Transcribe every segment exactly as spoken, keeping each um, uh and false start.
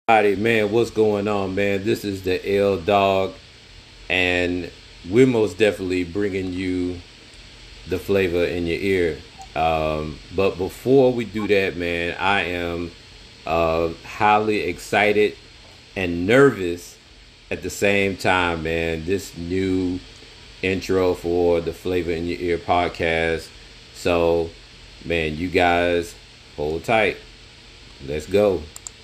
Howdy, man. What's going on, man? This is the L Dog, and we're most definitely bringing you the flavor in your ear. Um, but before we do that, man, I am uh, highly excited and nervous at the same time, man. This new intro for the Flavor in Your Ear podcast. So, man, you guys hold tight. Let's go.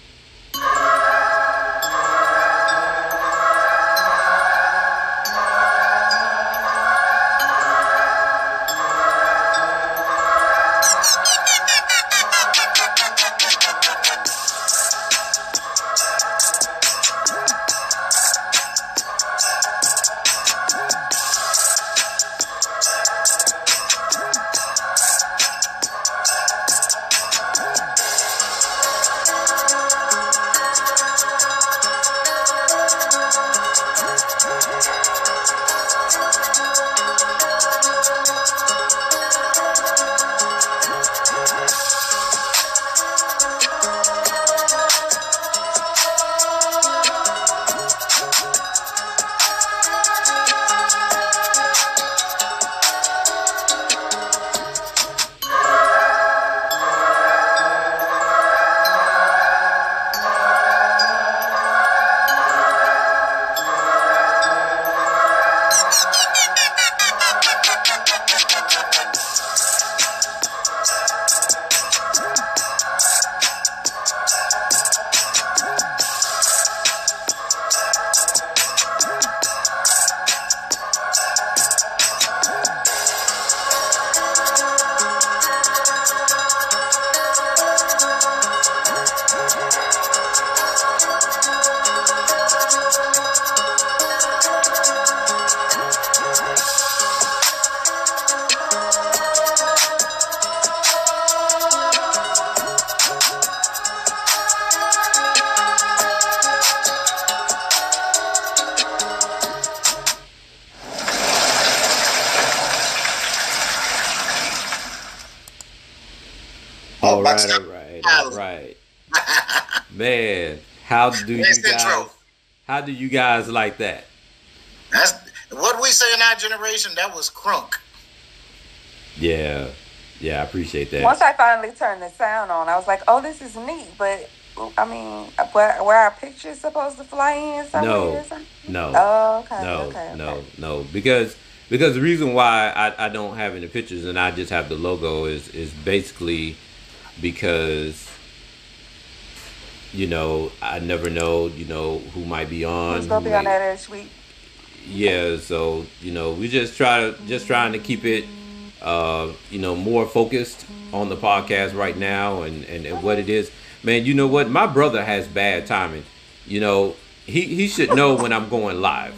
Oh, All my right, all right, all right. Man, how do you Next guys intro. how do you guys like that? That's what we say in our generation. That was crunk. Yeah. Yeah, I appreciate that. Once I finally turned the sound on, I was like, "Oh, this is neat." But I mean, where where our pictures supposed to fly in somewhere No. or something? No. Oh, okay, No. okay, okay. No. No. Because because the reason why I, I don't have any pictures and I just have the logo is is basically because you know, I never know, you know, who might be Who's on, who gonna be on may that each week? yeah, so you know, we just try to just trying to keep it uh, you know, more focused on the podcast right now and, and, and what it is. Man, you know what? My brother has bad timing. You know, he, he should know when I'm going live.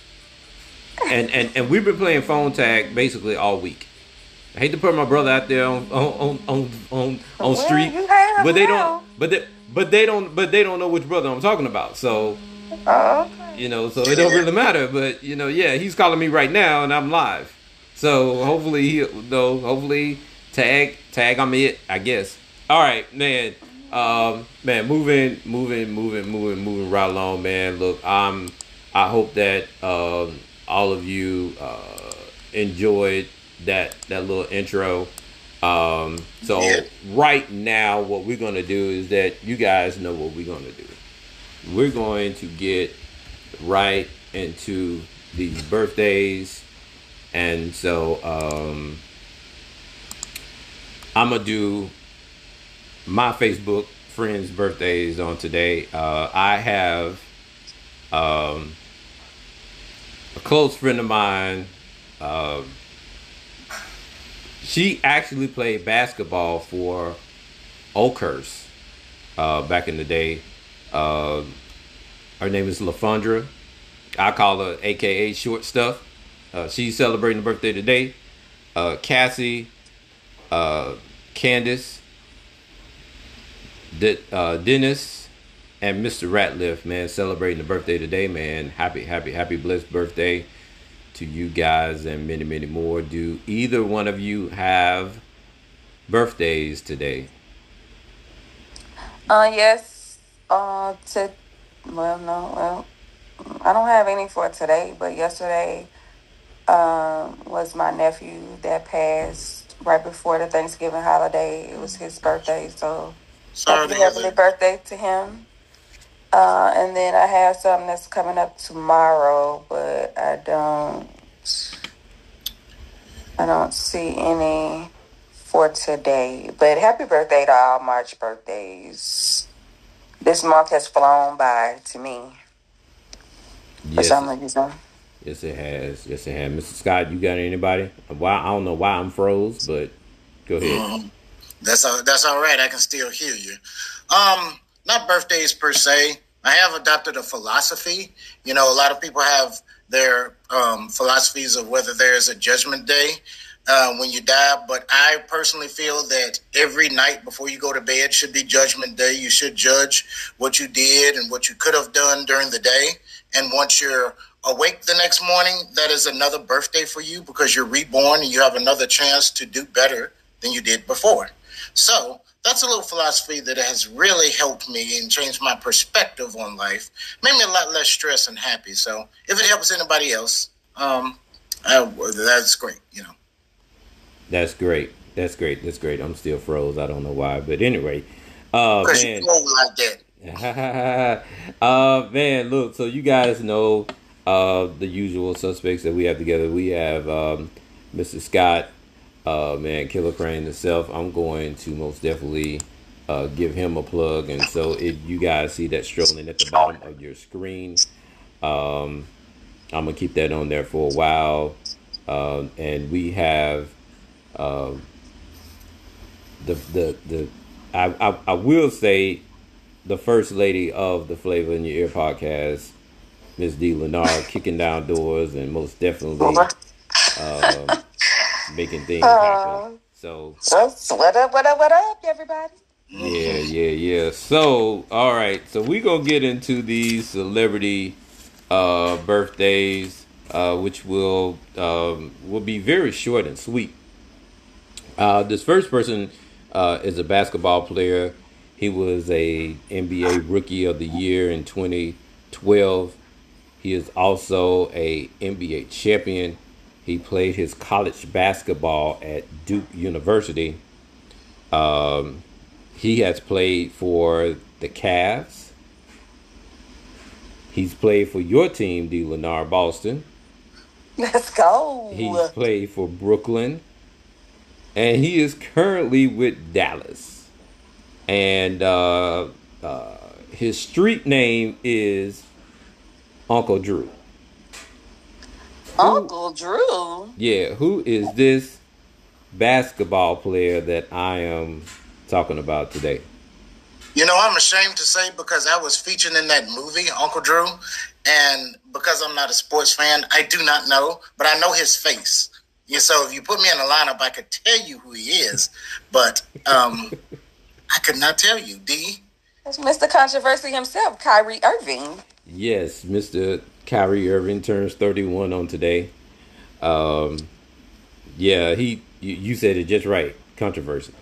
And, and and we've been playing phone tag basically all week. I hate to put my brother out there on on on on, on Well, street, you have but him they don't now. but they, but they don't but they don't know which brother I'm talking about. So Oh, okay. you know, so it don't really matter. But you know, yeah, he's calling me right now, and I'm live. So hopefully, he, no, hopefully, tag, tag, I'm it, I guess. All right, man, um, man, moving, moving, moving, moving, moving right along, man. Look, um, I hope that um, all of you uh, enjoyed that that little intro. Um, so Yeah. right now, what we're gonna do is that you guys know what we're gonna do. We're going to get right into these birthdays. And so um, I'm going to do my Facebook friends' birthdays on today. Uh, I have um, a close friend of mine. Uh, she actually played basketball for Oakhurst uh, back in the day. Uh, her name is LaFondra. I call her A K A Short Stuff. Uh, she's celebrating a birthday today. Uh, Cassie, uh, Candace, De- uh, Dennis, and Mister Ratliff, man, celebrating the birthday today, man. Happy, happy, happy, blessed birthday to you guys and many, many more. Do either one of you have birthdays today? Uh, yes. Uh, to well, no, well, I don't have any for today, but yesterday um was my nephew that passed right before the Thanksgiving holiday. It was his birthday, so Sorry happy to hear heavenly that. birthday to him. Uh, and then I have something that's coming up tomorrow, but I don't, I don't see any for today. But happy birthday to all March birthdays. This month has flown by to me for Yes, some reason. yes, it has. Yes, it has. mister Scott, you got anybody? Why I don't know why I'm froze, but go ahead. Mhm. That's all, that's all right. I can still hear you. Um, not birthdays per se. I have adopted a philosophy. You know, a lot of people have their um, philosophies of whether there's a judgment day uh, when you die. But I personally feel that every night before you go to bed should be judgment day. You should judge what you did and what you could have done during the day. And once you're awake the next morning, that is another birthday for you because you're reborn and you have another chance to do better than you did before. So that's a little philosophy that has really helped me and changed my perspective on life. Made me a lot less stressed and happy. So if it helps anybody else, um, I, that's great. You know. That's great. That's great. That's great. I'm still froze. I don't know why, but anyway, uh, Because you man, go like that. uh, man, look. So you guys know uh the usual suspects that we have together. We have um, mister Scott, uh, man, Killer Crane himself. I'm going to most definitely uh, give him a plug. And so if you guys see that strolling at the bottom of your screen, um, I'm gonna keep that on there for a while. Uh, and we have uh, the the the I, I I will say the first lady of the Flavor in Your Ear podcast, Miss D. Lenard, kicking down doors and most definitely um, making things happen. Uh, So so, so what up, what up, what up, everybody? yeah, yeah, yeah. So all right, so we gonna get into these celebrity uh, birthdays, uh, which will um, will be very short and sweet. Uh, this first person uh, is a basketball player. He was a N B A Rookie of the Year in twenty twelve. He is also a N B A champion. He played his college basketball at Duke University. Um, he has played for the Cavs. He's played for your team, D. Lenard Boston. Let's go. He's played for Brooklyn. And he is currently with Dallas. And uh, uh, his street name is Uncle Drew. Who, Uncle Drew. yeah, who is this basketball player that I am talking about today? You know, I'm ashamed to say because I was featured in that movie, Uncle Drew, and because I'm not a sports fan, I do not know, but I know his face. Yeah, so if you put me in a lineup, I could tell you who he is, but um, I could not tell you. D. That's Mister Controversy himself, Kyrie Irving. Yes, Mister Kyrie Irving turns thirty-one on today. Um, yeah, he. You, you said it just right. Controversy.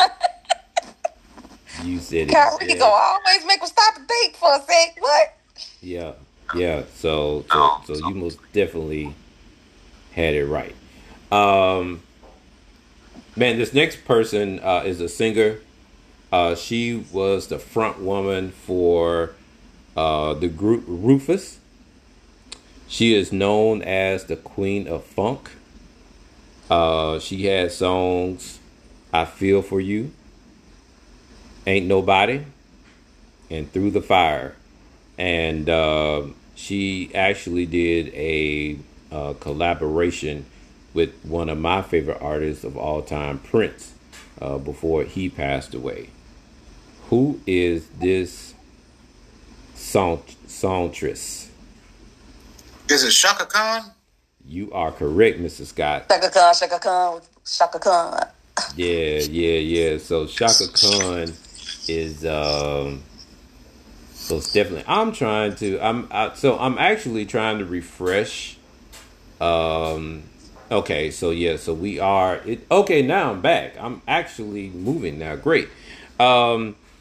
You said it. Kyrie Yeah. gonna always make him stop and think for a sec. What? Yeah, yeah. So, so, so you most definitely had it right. Um, man, this next person uh, is a singer. Uh, she was the front woman for uh, the group Rufus. She is known as the Queen of Funk. Uh, she has songs "I Feel for You," "Ain't Nobody," and "Through the Fire." And uh, she actually did a uh, collaboration with one of my favorite artists of all time, Prince, uh, before he passed away. Who is this song songstress? Is it Shaka Khan? You are correct, Mister Scott. Shaka Khan, Shaka Khan, Shaka Khan. Yeah, yeah, yeah. So Shaka Khan is um so it's definitely I'm trying to I'm I, so I'm actually trying to refresh um okay, so yeah, so we are it okay, now I'm back. I'm actually moving now. Great. Um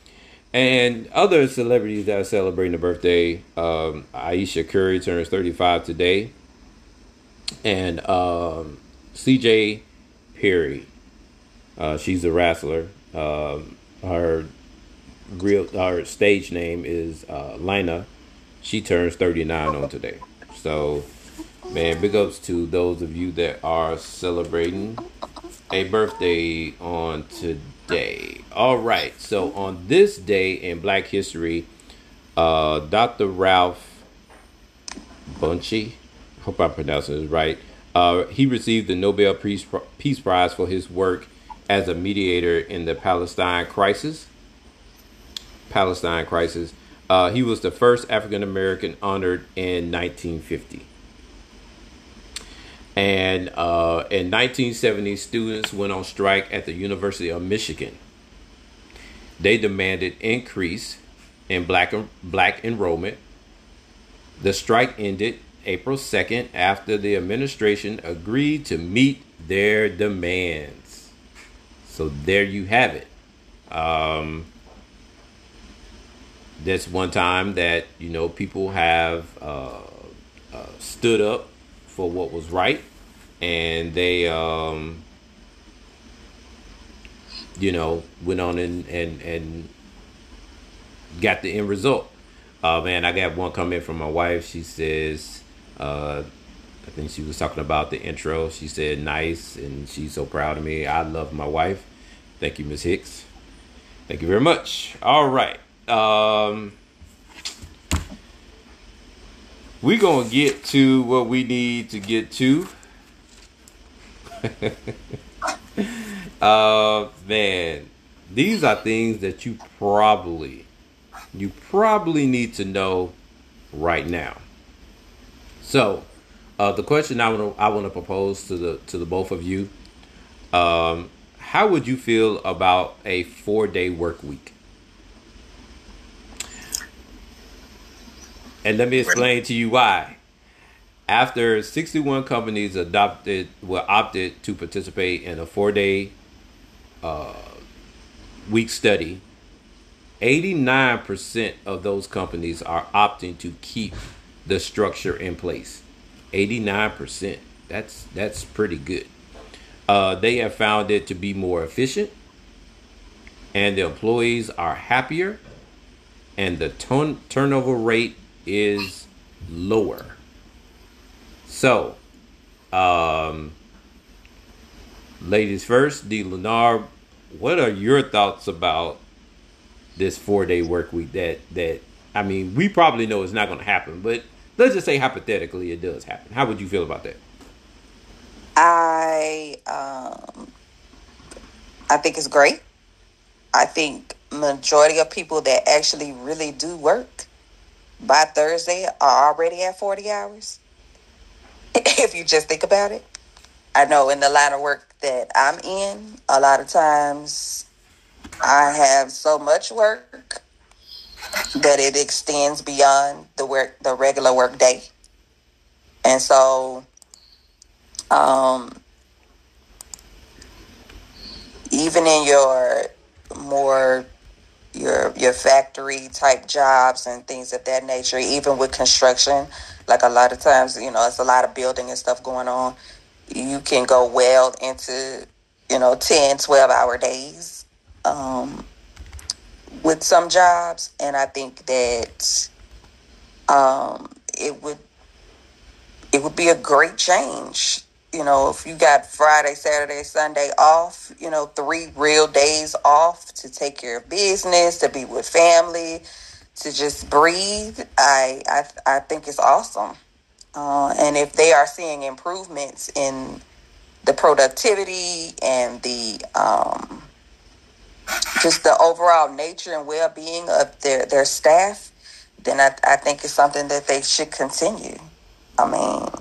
And other celebrities that are celebrating a birthday, um, Aisha Curry turns thirty-five today, and um, C J Perry, uh, she's a wrestler. Um, her real her stage name is uh, Lina. She turns thirty-nine on today. So, man, big ups to those of you that are celebrating a birthday on today. All right. So on this day in Black History, uh, Doctor Ralph Bunche, hope I'm pronouncing this right. Uh, he received the Nobel Peace Peace Prize for his work as a mediator in the Palestine crisis. Palestine crisis. Uh, he was the first African American honored in nineteen fifty. And uh, in nineteen seventy, students went on strike at the University of Michigan. They demanded increase in black black enrollment. The strike ended April second after the administration agreed to meet their demands. So there you have it. Um, that's one time that, you know, people have uh, uh, stood up for what was right, and they, um, you know, went on and, and, and got the end result. Uh, man, I got one comment from my wife. She says, uh, I think she was talking about the intro. She said, nice, and she's so proud of me. I love my wife. Thank you, Miss Hicks. Thank you very much. All right. Um, we're going to get to what we need to get to. uh, man, these are things that you probably, you probably need to know right now. So, uh, the question I want to I want to propose to the to the both of you, um, how would you feel about a four day work week? And let me explain to you why. After sixty-one companies adopted were opted to participate in a four day uh, week study, eighty-nine percent of those companies are opting to keep the structure in place. eighty-nine percent. That's that's pretty good. Uh, they have found it to be more efficient, and the employees are happier, and the turn- turnover rate is lower. So, um, ladies first, D. Lennar, what are your thoughts about this four-day work week? That that I mean, we probably know it's not going to happen, but let's just say hypothetically it does happen. How would you feel about that? I um, I think it's great. I think majority of people that actually really do work by Thursday are already at forty hours. If you just think about it. I know in the line of work that I'm in, a lot of times I have so much work that it extends beyond the work, the regular work day. And so, um, even in your more your your factory type jobs and things of that nature, even with construction, like a lot of times, you know, it's a lot of building and stuff going on. You can go well into, you know, ten, twelve hour days um, with some jobs. And I think that um, it would it would be a great change. You know, if you got Friday, Saturday, Sunday off, you know, three real days off to take care of business, to be with family, to just breathe, I I, I think it's awesome. Uh, and if they are seeing improvements in the productivity and the um, just the overall nature and well-being of their, their staff, then I, I think it's something that they should continue. I mean,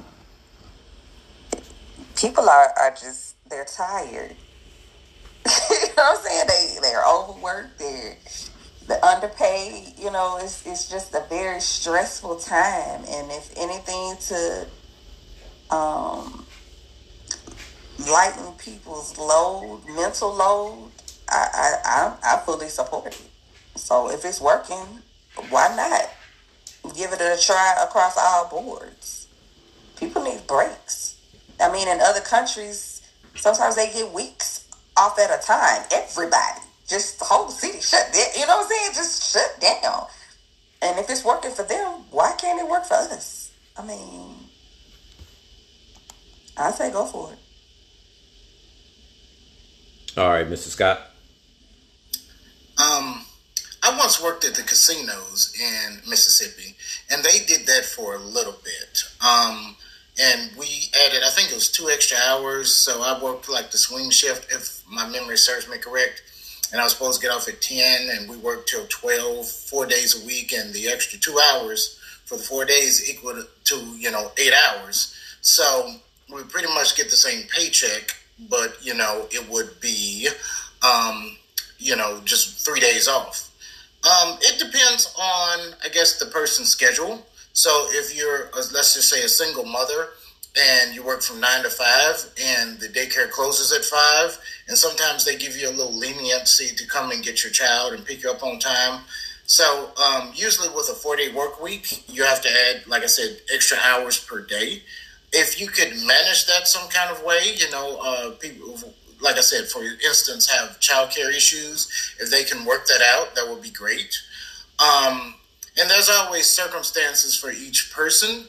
people are, are just, they're tired. You know what I'm saying? They, they're overworked, they're, they're underpaid. You know, it's, it's just a very stressful time. And if anything to um, lighten people's load, mental load, I, I, I, I fully support it. So if it's working, why not give it a try across all boards? People need breaks. I mean, in other countries, sometimes they get weeks off at a time. Everybody, just the whole city shut down. You know what I'm saying? Just shut down. And if it's working for them, why can't it work for us? I mean, I say go for it. All right, Mister Scott. Um, I once worked at the casinos in Mississippi, and they did that for a little bit. Um, and we added, I think it was two extra hours, so I worked like the swing shift, if my memory serves me correct. And I was supposed to get off at ten, and we worked till twelve, four days a week, and the extra two hours for the four days equal to, you know, eight hours. So we pretty much get the same paycheck, but, you know, it would be, um, you know, just three days off. Um, it depends on, I guess, the person's schedule. So if you're, uh, let's just say, a single mother and you work from nine to five and the daycare closes at five, and sometimes they give you a little leniency to come and get your child and pick you up on time. So um, usually with a four-day work week, you have to add, like I said, extra hours per day. If you could manage that some kind of way, you know, uh, people, like I said, for instance, have childcare issues, if they can work that out, that would be great. Um, and there's always circumstances for each person.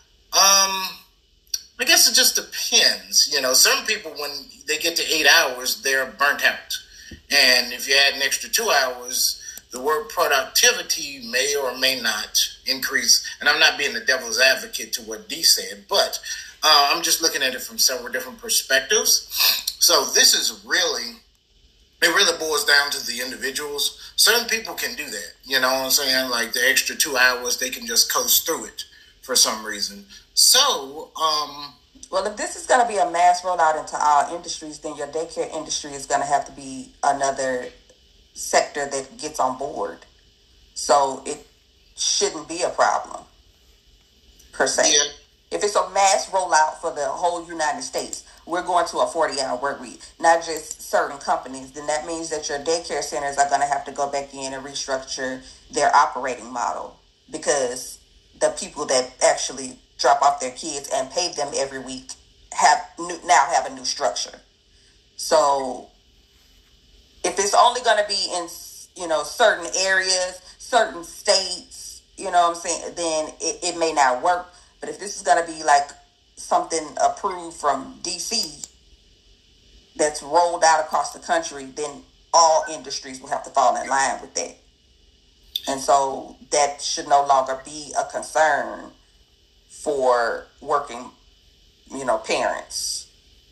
Um, I guess it just depends. You know, some people, when they get to eight hours, they're burnt out. And if you add an extra two hours, the work productivity may or may not increase. And I'm not being the devil's advocate to what Dee said, but uh, I'm just looking at it from several different perspectives. So this is really, it really boils down to the individuals. Certain people can do that. You know what I'm saying? Like the extra two hours, they can just coast through it for some reason. So, um, well, if this is going to be a mass rollout into all industries, then your daycare industry is going to have to be another sector that gets on board. So it shouldn't be a problem, per se. Yeah. If it's a mass rollout for the whole United States, we're going to a forty-hour work week, not just certain companies, then that means that your daycare centers are going to have to go back in and restructure their operating model, because the people that actually drop off their kids and pay them every week have new, now have a new structure. So if it's only going to be in, you know, certain areas, certain states, you know what I'm saying, then it, it may not work. But if this is going to be like something approved from D C that's rolled out across the country, then all industries will have to fall in line with that. And so that should no longer be a concern for working, you know, parents,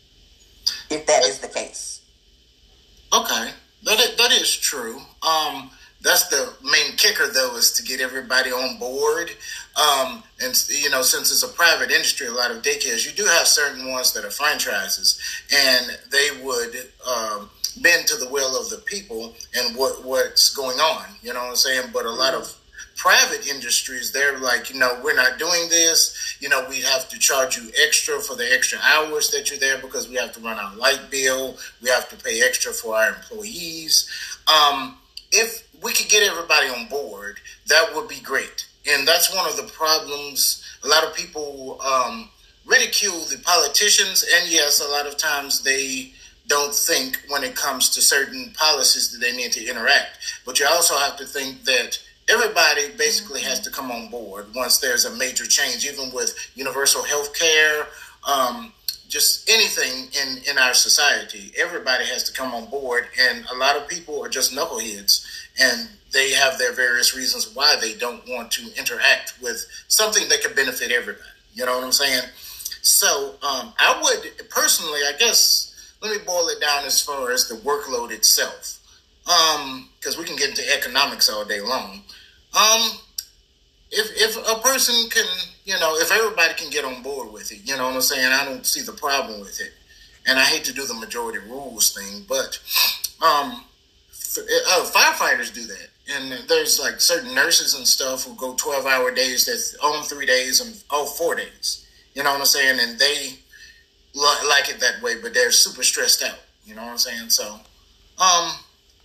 if that is the case. Okay, that is, that is true. Um, that's the main kicker, though, is to get everybody on board. Um, and, you know, since it's a private industry, a lot of daycares, you do have certain ones that are franchises, and they would um, bend to the will of the people and what what's going on, you know what I'm saying? But a lot of private industries, they're like, you know, we're not doing this. You know, we have to charge you extra for the extra hours that you're there because we have to run our light bill. We have to pay extra for our employees. Um, if we could get everybody on board, that would be great. And that's one of the problems. A lot of people um, ridicule the politicians. And yes, a lot of times they don't think when it comes to certain policies that they need to interact. But you also have to think that everybody basically has to come on board once there's a major change, even with universal health care, um, just anything in, in our society. Everybody has to come on board, and a lot of people are just knuckleheads, and they have their various reasons why they don't want to interact with something that could benefit everybody. You know what I'm saying? So um, I would personally, I guess, let me boil it down as far as the workload itself. Um, because we can get into economics all day long. Um, if if a person can, you know, if everybody can get on board with it, you know what I'm saying, I don't see the problem with it. And I hate to do the majority rules thing, but um, uh, firefighters do that. And there's like certain nurses and stuff who go twelve-hour days that's on three days and oh, four days. You know what I'm saying? And they li- like it that way, but they're super stressed out. You know what I'm saying? So, um.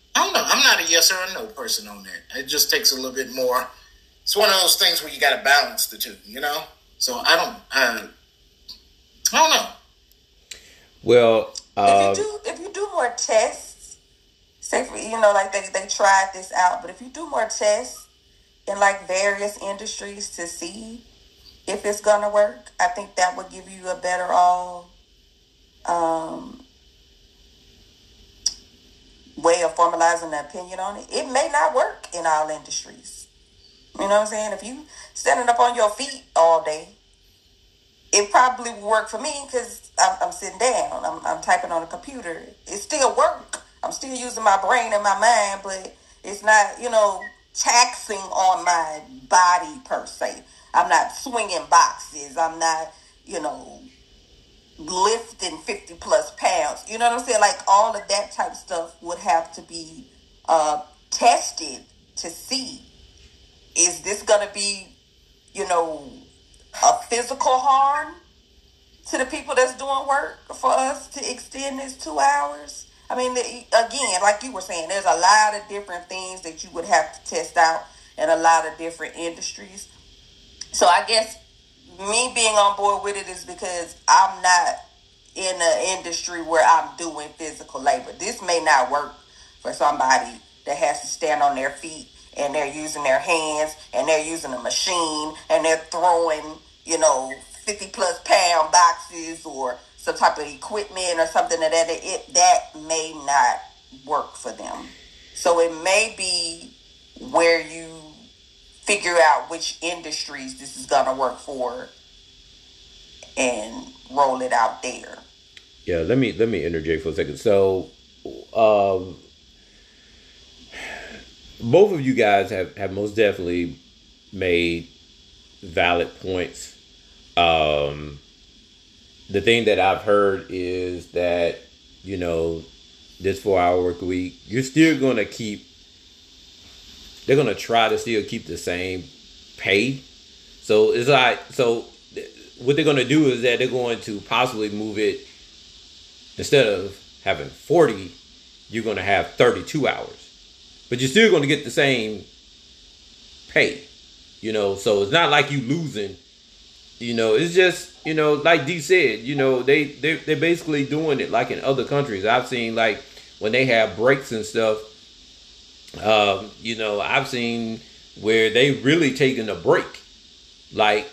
I don't know. I'm not a yes or a no person on that. It just takes a little bit more. It's one of those things where you got to balance the two, you know? So I don't, uh, I don't know. Well, uh, if you do, if you do more tests, say for, you know, like they, they tried this out, but if you do more tests in like various industries to see if it's gonna work, I think that would give you a better all um, way of formalizing an opinion on it. It may not work in all industries. You know what I'm saying? If you standing up on your feet all day, it probably would work for me because I'm, I'm sitting down. I'm, I'm typing on a computer. It still work. I'm still using my brain and my mind, but it's not, you know, taxing on my body per se. I'm not swinging boxes. I'm not, you know, lifting fifty plus pounds. You know what I'm saying? Like all of that type of stuff would have to be uh, tested to see, is this going to be, you know, a physical harm to the people that's doing work for us to extend this two hours? I mean, again, like you were saying, there's a lot of different things that you would have to test out in a lot of different industries. So I guess me being on board with it is because I'm not in an industry where I'm doing physical labor. This may not work for somebody that has to stand on their feet and they're using their hands and they're using a machine and they're throwing, you know, fifty plus pound boxes or some type of equipment or something like that. It, that may not work for them. So it may be where you figure out which industries this is going to work for and roll it out there. Yeah, let me let me interject for a second. So, um, both of you guys have, have most definitely made valid points. Um, the thing that I've heard is that, you know, this four hour work week, you're still going to keep, they're going to try to still keep the same pay. So it's like, so what they're going to do is that they're going to possibly move it, instead of having forty, you're going to have thirty-two hours. But you're still going to get the same pay, you know, so it's not like you losing, you know, it's just, you know, like D said, you know, they, they, they're basically doing it like in other countries. I've seen like when they have breaks and stuff, um, you know, I've seen where they really taking a break, like,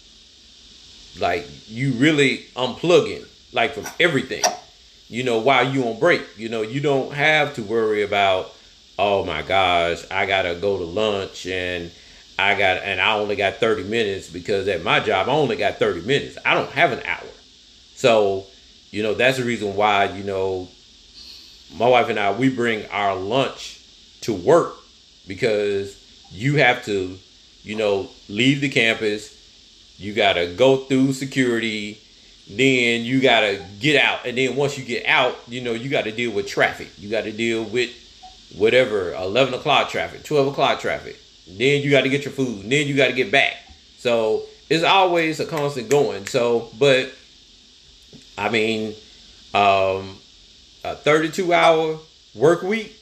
like you really unplugging, like from everything, you know, while you on break. You know, you don't have to worry about, oh my gosh, I gotta go to lunch and I got and I only got thirty minutes because at my job I only got thirty minutes. I don't have an hour. So, you know, that's the reason why, you know, my wife and I, we bring our lunch to work, because you have to, you know, leave the campus, you gotta go through security, then you gotta get out, and then once you get out, you know, you gotta deal with traffic. You gotta deal with whatever, eleven o'clock traffic, twelve o'clock traffic. Then you gotta get your food, and then you gotta get back. So it's always a constant going. So, but I mean, um, a thirty-two hour work week.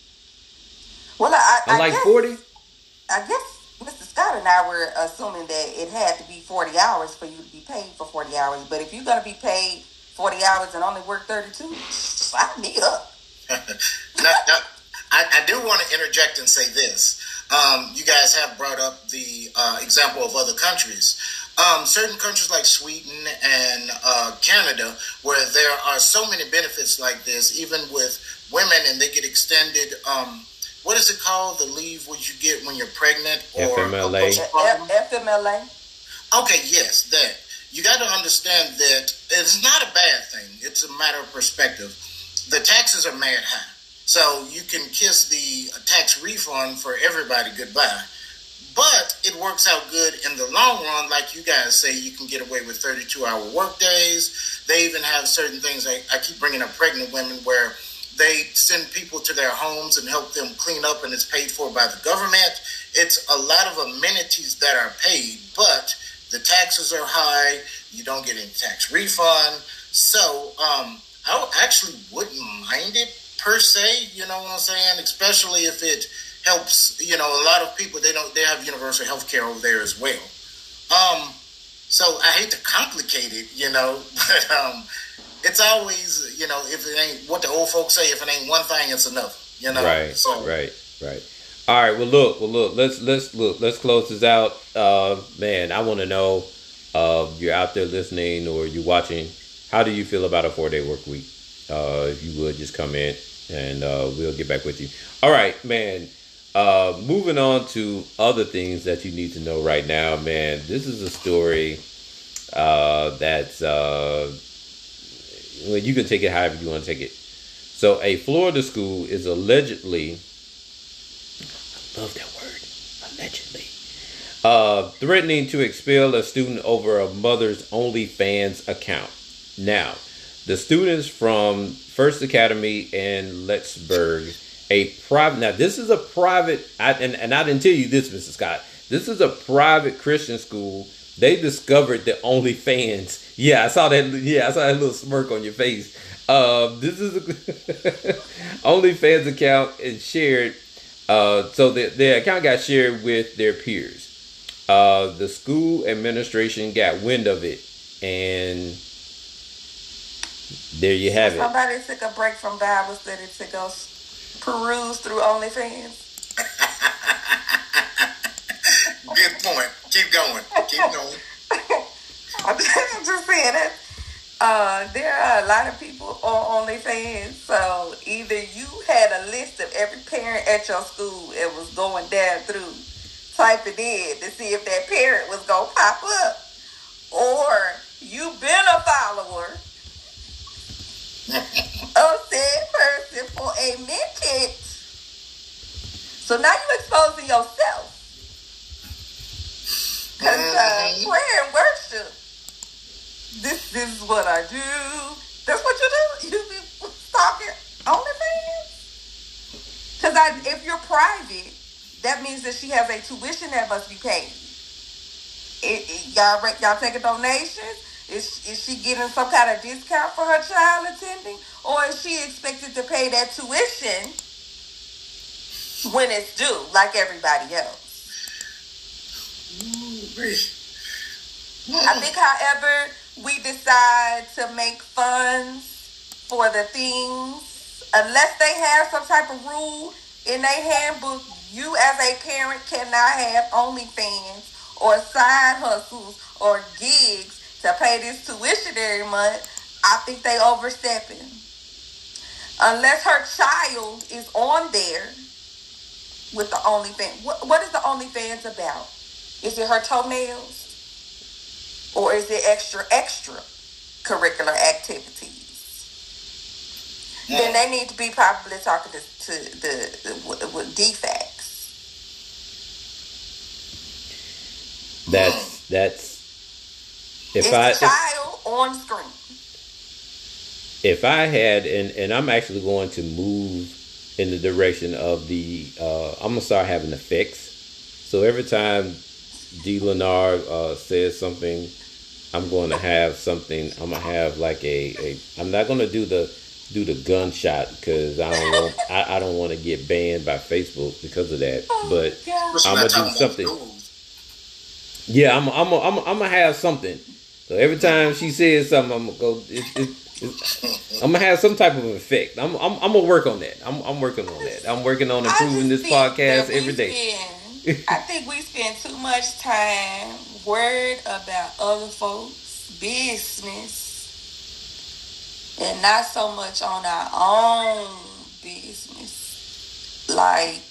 Well, I, I like guess, forty. I guess Mister Scott and I were assuming that it had to be forty hours for you to be paid for forty hours. But if you're gonna be paid forty hours and only work thirty-two, sign me up. now, now, I, I do want to interject and say this. Um, you guys have brought up the uh, example of other countries. Um, certain countries like Sweden and uh, Canada, where there are so many benefits like this, even with women, and they get extended. Um, what is it called? The leave which you get when you're pregnant, or F M L A. F M L A. Okay, yes, that. You got to understand that it's not a bad thing. It's a matter of perspective. The taxes are mad high. So you can kiss the tax refund for everybody goodbye. But it works out good in the long run. Like you guys say, you can get away with thirty-two hour work days. They even have certain things. I, I keep bringing up pregnant women where they send people to their homes and help them clean up, and it's paid for by the government. It's a lot of amenities that are paid, but the taxes are high. You don't get any tax refund. So um, I actually wouldn't mind it per se. You know what I'm saying? Especially if it helps. You know, a lot of people they don't they have universal health care over there as well. Um, so I hate to complicate it, you know, but um, it's always, you know, if it ain't what the old folks say, if it ain't one thing, it's enough, you know. Right, so, right, right. All right. Well, look, well, look. Let's let's look. Let's close this out. Uh, man, I want to know. Uh, you're out there listening or you're watching. How do you feel about a four day work week? Uh, if you would just come in and uh, we'll get back with you. All right, man. Uh, moving on to other things that you need to know right now, man. This is a story uh, that's, uh, well, you can take it however you want to take it. So a Florida school is allegedly, I love that word, allegedly, uh, threatening to expel a student over a mother's OnlyFans account. Now, the students from First Academy in Lexburg, a private, now this is a private, I, and, and I didn't tell you this, Mister Scott. This is a private Christian school. They discovered the OnlyFans. Yeah, I saw that. Yeah, I saw that little smirk on your face. Uh, this is a OnlyFans account and shared. Uh, so the, their account got shared with their peers. Uh, the school administration got wind of it, and there you have it. Somebody took a break from Bible study to go peruse through OnlyFans. Good point. Keep going. Keep going. I'm just saying it. Uh, there are a lot of people on OnlyFans, so either you had a list of every parent at your school and was going down through typing in to see if that parent was going to pop up, or you been a follower of said person for a minute. So now you exposing yourself. Because uh, prayer and worship, this, this is what I do. That's what you do. You be stalking OnlyFans. Because I, if you're private, that means that she has a tuition that must be paid. It, it, y'all, y'all taking donations? Is, is she getting some kind of discount for her child attending? Or is she expected to pay that tuition when it's due, like everybody else? I think, however, we decide to make funds for the things, unless they have some type of rule in their handbook, you as a parent cannot have OnlyFans or side hustles or gigs to pay this tuition every month. I think they overstepping. Unless her child is on there with the OnlyFans. What, what is the OnlyFans about? Is it her toenails? Or is it extra, extra curricular activities? Yeah. Then they need to be probably talking to, to the, the with D FACS. That's, that's, if it's I, the child if, on screen. If I had, and, and I'm actually going to move in the direction of the, uh, I'm going to start having effects. So every time D. Leonard uh, says something, I'm going to have something. I'm gonna have like a, a I'm not gonna do the do the gunshot because I don't want I, I don't want to get banned by Facebook because of that. Oh, but God. I'm gonna do something. Yeah, I'm I'm I'm I'm gonna have something. So every time she says something, I'm gonna go. It, it, it, I'm gonna have some type of effect. I'm I'm I'm gonna work on that. I'm I'm working on that. I'm working on improving this podcast every day. Spend, I think we spend too much time worried about other folks' business and not so much on our own business. Like,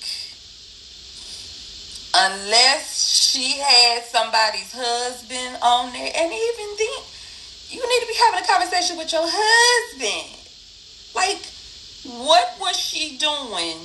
unless she had somebody's husband on there, and even then, you need to be having a conversation with your husband. Like, what was she doing?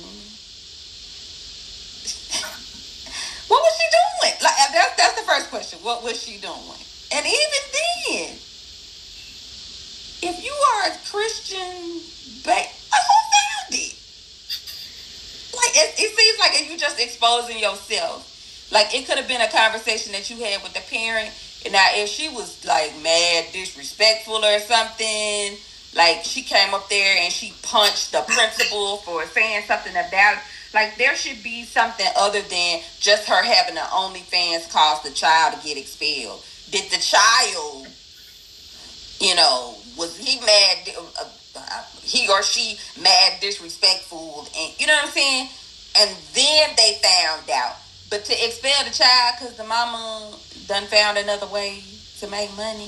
What was she doing? Like, that's, that's the first question. What was she doing? And even then, if you are a Christian, ba- who found it? Like, it, it seems like if you just exposing yourself. Like, it could have been a conversation that you had with the parent. And now, if she was, like, mad, disrespectful or something, Like, she came up there and she punched the principal for saying something about, like, there should be something other than just her having an OnlyFans cause the child to get expelled. Did the child, you know, was he mad, uh, uh, he or she mad, disrespectful, and you know what I'm saying? And then they found out. But to expel the child because the mama done found another way to make money.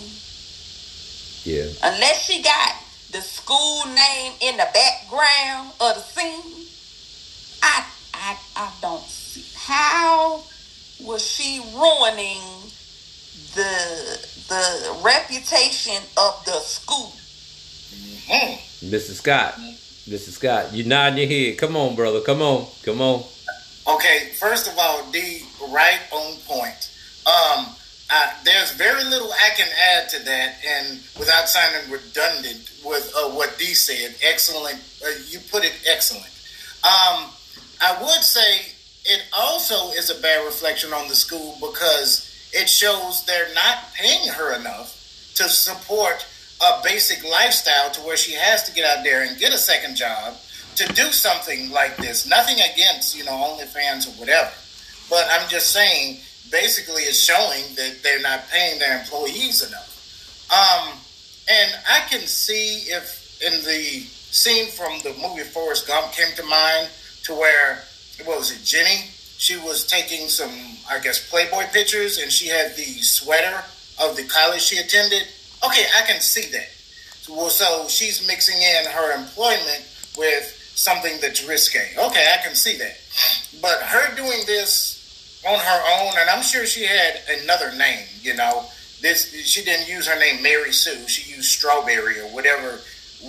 Yeah. Unless she got the school name in the background of the scene, I I I don't see how was she ruining the the reputation of the school. Mm-hmm. Missus Scott, Missus Scott, you nodding your head. Come on, brother. Come on, come on. Okay, first of all, D, right on point. Um, uh, there's very little I can add to that, and without sounding redundant with uh, what D said, excellent. Uh, you put it excellent. Um, I would say it also is a bad reflection on the school because it shows they're not paying her enough to support a basic lifestyle to where she has to get out there and get a second job to do something like this. Nothing against, you know, OnlyFans or whatever. But I'm just saying, basically it's showing that they're not paying their employees enough. Um, and I can see if in the scene from the movie Forrest Gump came to mind to where, what was it, Jenny? She was taking some, I guess, Playboy pictures and she had the sweater of the college she attended. Okay, I can see that. So, so she's mixing in her employment with something that's risque. Okay, I can see that. But her doing this on her own, and I'm sure she had another name, you know. This she didn't use her name Mary Sue. She used Strawberry or whatever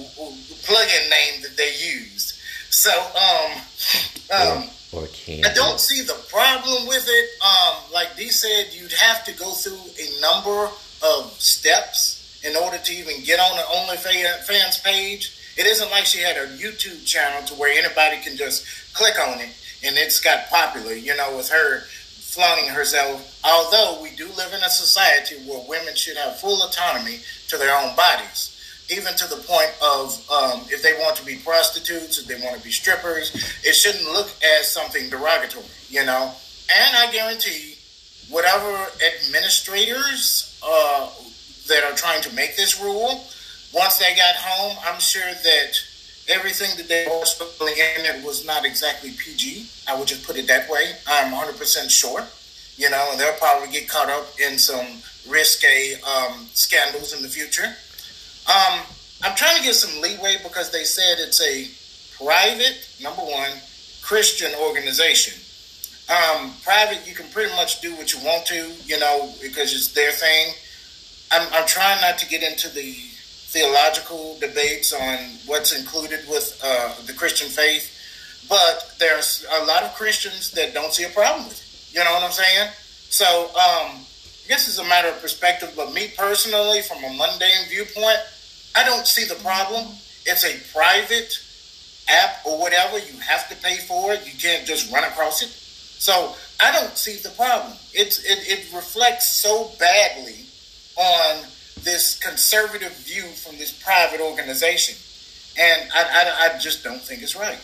plug-in name that they used. So, um, um, or, or I don't see the problem with it. Um, like Dee said, you'd have to go through a number of steps in order to even get on the OnlyFans page. It isn't like she had a YouTube channel to where anybody can just click on it and it's got popular, you know, with her flaunting herself. Although we do live in a society where women should have full autonomy to their own bodies, even to the point of um, if they want to be prostitutes, if they want to be strippers, it shouldn't look as something derogatory, you know. And I guarantee whatever administrators uh, that are trying to make this rule, once they got home, I'm sure that everything that they were spilling in it was not exactly P G. I would just put it that way. I'm one hundred percent sure. You know, and they'll probably get caught up in some risque um, scandals in the future. Um, I'm trying to get some leeway because they said it's a private, number one, Christian organization. Um, private, you can pretty much do what you want to, you know, because it's their thing. I'm, I'm trying not to get into the theological debates on what's included with uh, the Christian faith, but there's a lot of Christians that don't see a problem with it. You know what I'm saying? So um, I guess it's a matter of perspective, but me personally, from a mundane viewpoint, I don't see the problem. It's a private app or whatever. You have to pay for it. You can't just run across it. So I don't see the problem. It's, it, it reflects so badly on this conservative view from this private organization. And I, I, I just don't think it's right.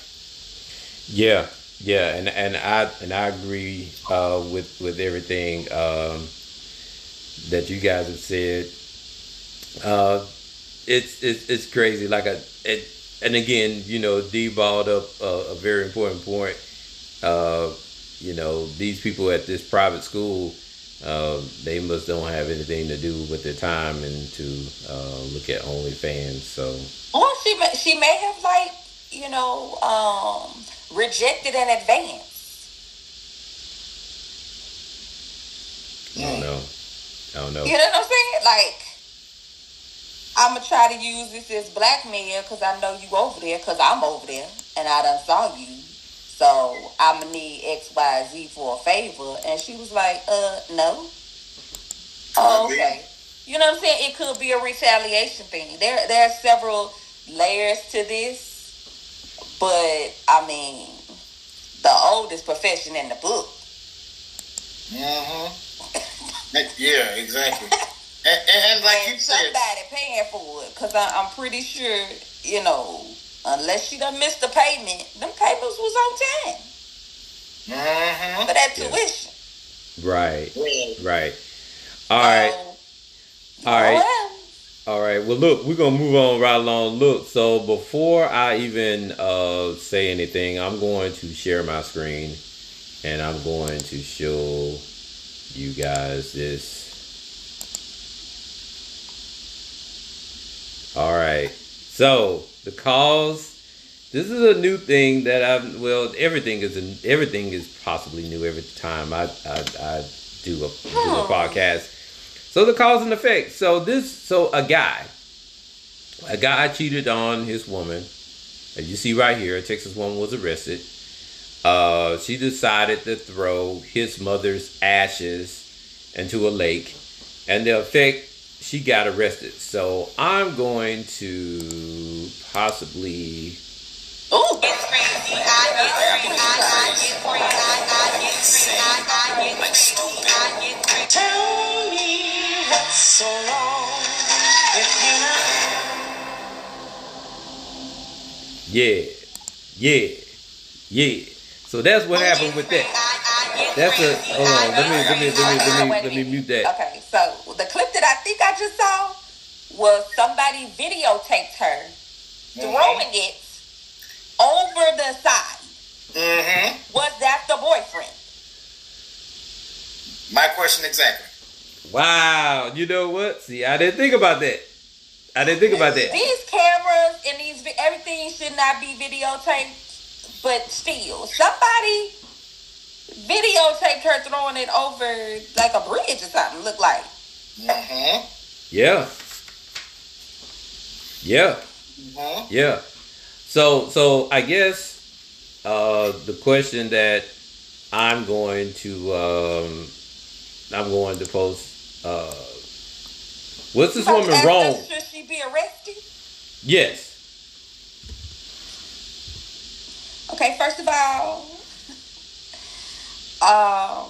Yeah, yeah, and, and I and I agree uh, with with everything um, that you guys have said. Uh, it's it's it's crazy. Like a it, and again, you know, Dee balled up a, a very important point. Uh, you know, these people at this private school, uh, they must don't have anything to do with their time and to uh, look at OnlyFans. So, or she may, she may have like you know um, rejected in advance. I don't know. I don't know. You know what I'm saying? Like, I'm gonna try to use this as blackmail because I know you over there because I'm over there and I done saw you. So I'm gonna need X, Y, Z for a favor. And she was like, uh, no. Oh, okay. You know what I'm saying? It could be a retaliation thing. There, there are several layers to this, but I mean, the oldest profession in the book. Mm-hmm. Yeah, exactly. And, and like and you said, somebody paying for it, because I'm pretty sure, you know, unless she done missed the payment, them papers was on time mm-hmm. for that Yeah. tuition. Right. Yeah. Right. All right. Um, All right. well, All right. Well, look, we're gonna move on right along. Look, so before I even uh, say anything, I'm going to share my screen, and I'm going to show you guys this. All right. So the cause. This is a new thing that I've. Well, everything is an, everything is possibly new every time I I, I do a do a podcast. So the cause and effect. So this. So a guy. A guy cheated on his woman. As you see right here, a Texas woman was arrested. Uh, she decided to throw his mother's ashes into a lake, and the effect, she got arrested. So I'm going to possibly. ooh. Tell me what's so wrong if you Yeah, yeah, yeah. So that's what happened with that. That's a. Hold on. Let me let me let me let me let me mute that. Okay, so the clip that I think I just saw was somebody videotaped her throwing it over the side. Mm-hmm. Was that the boyfriend? My question exactly. Wow. You know what? See, I didn't think about that. I didn't think about that. These cameras and these vi- everything should not be videotaped, but still, somebody videotaped her throwing it over like a bridge or something. Look like. Mm-hmm. Yeah. Yeah. Mm-hmm. Yeah. So so I guess uh, the question that I'm going to um, I'm going to post. Uh, was this woman Ask wrong? us, should she be arrested? Yes. Okay, first of all, um,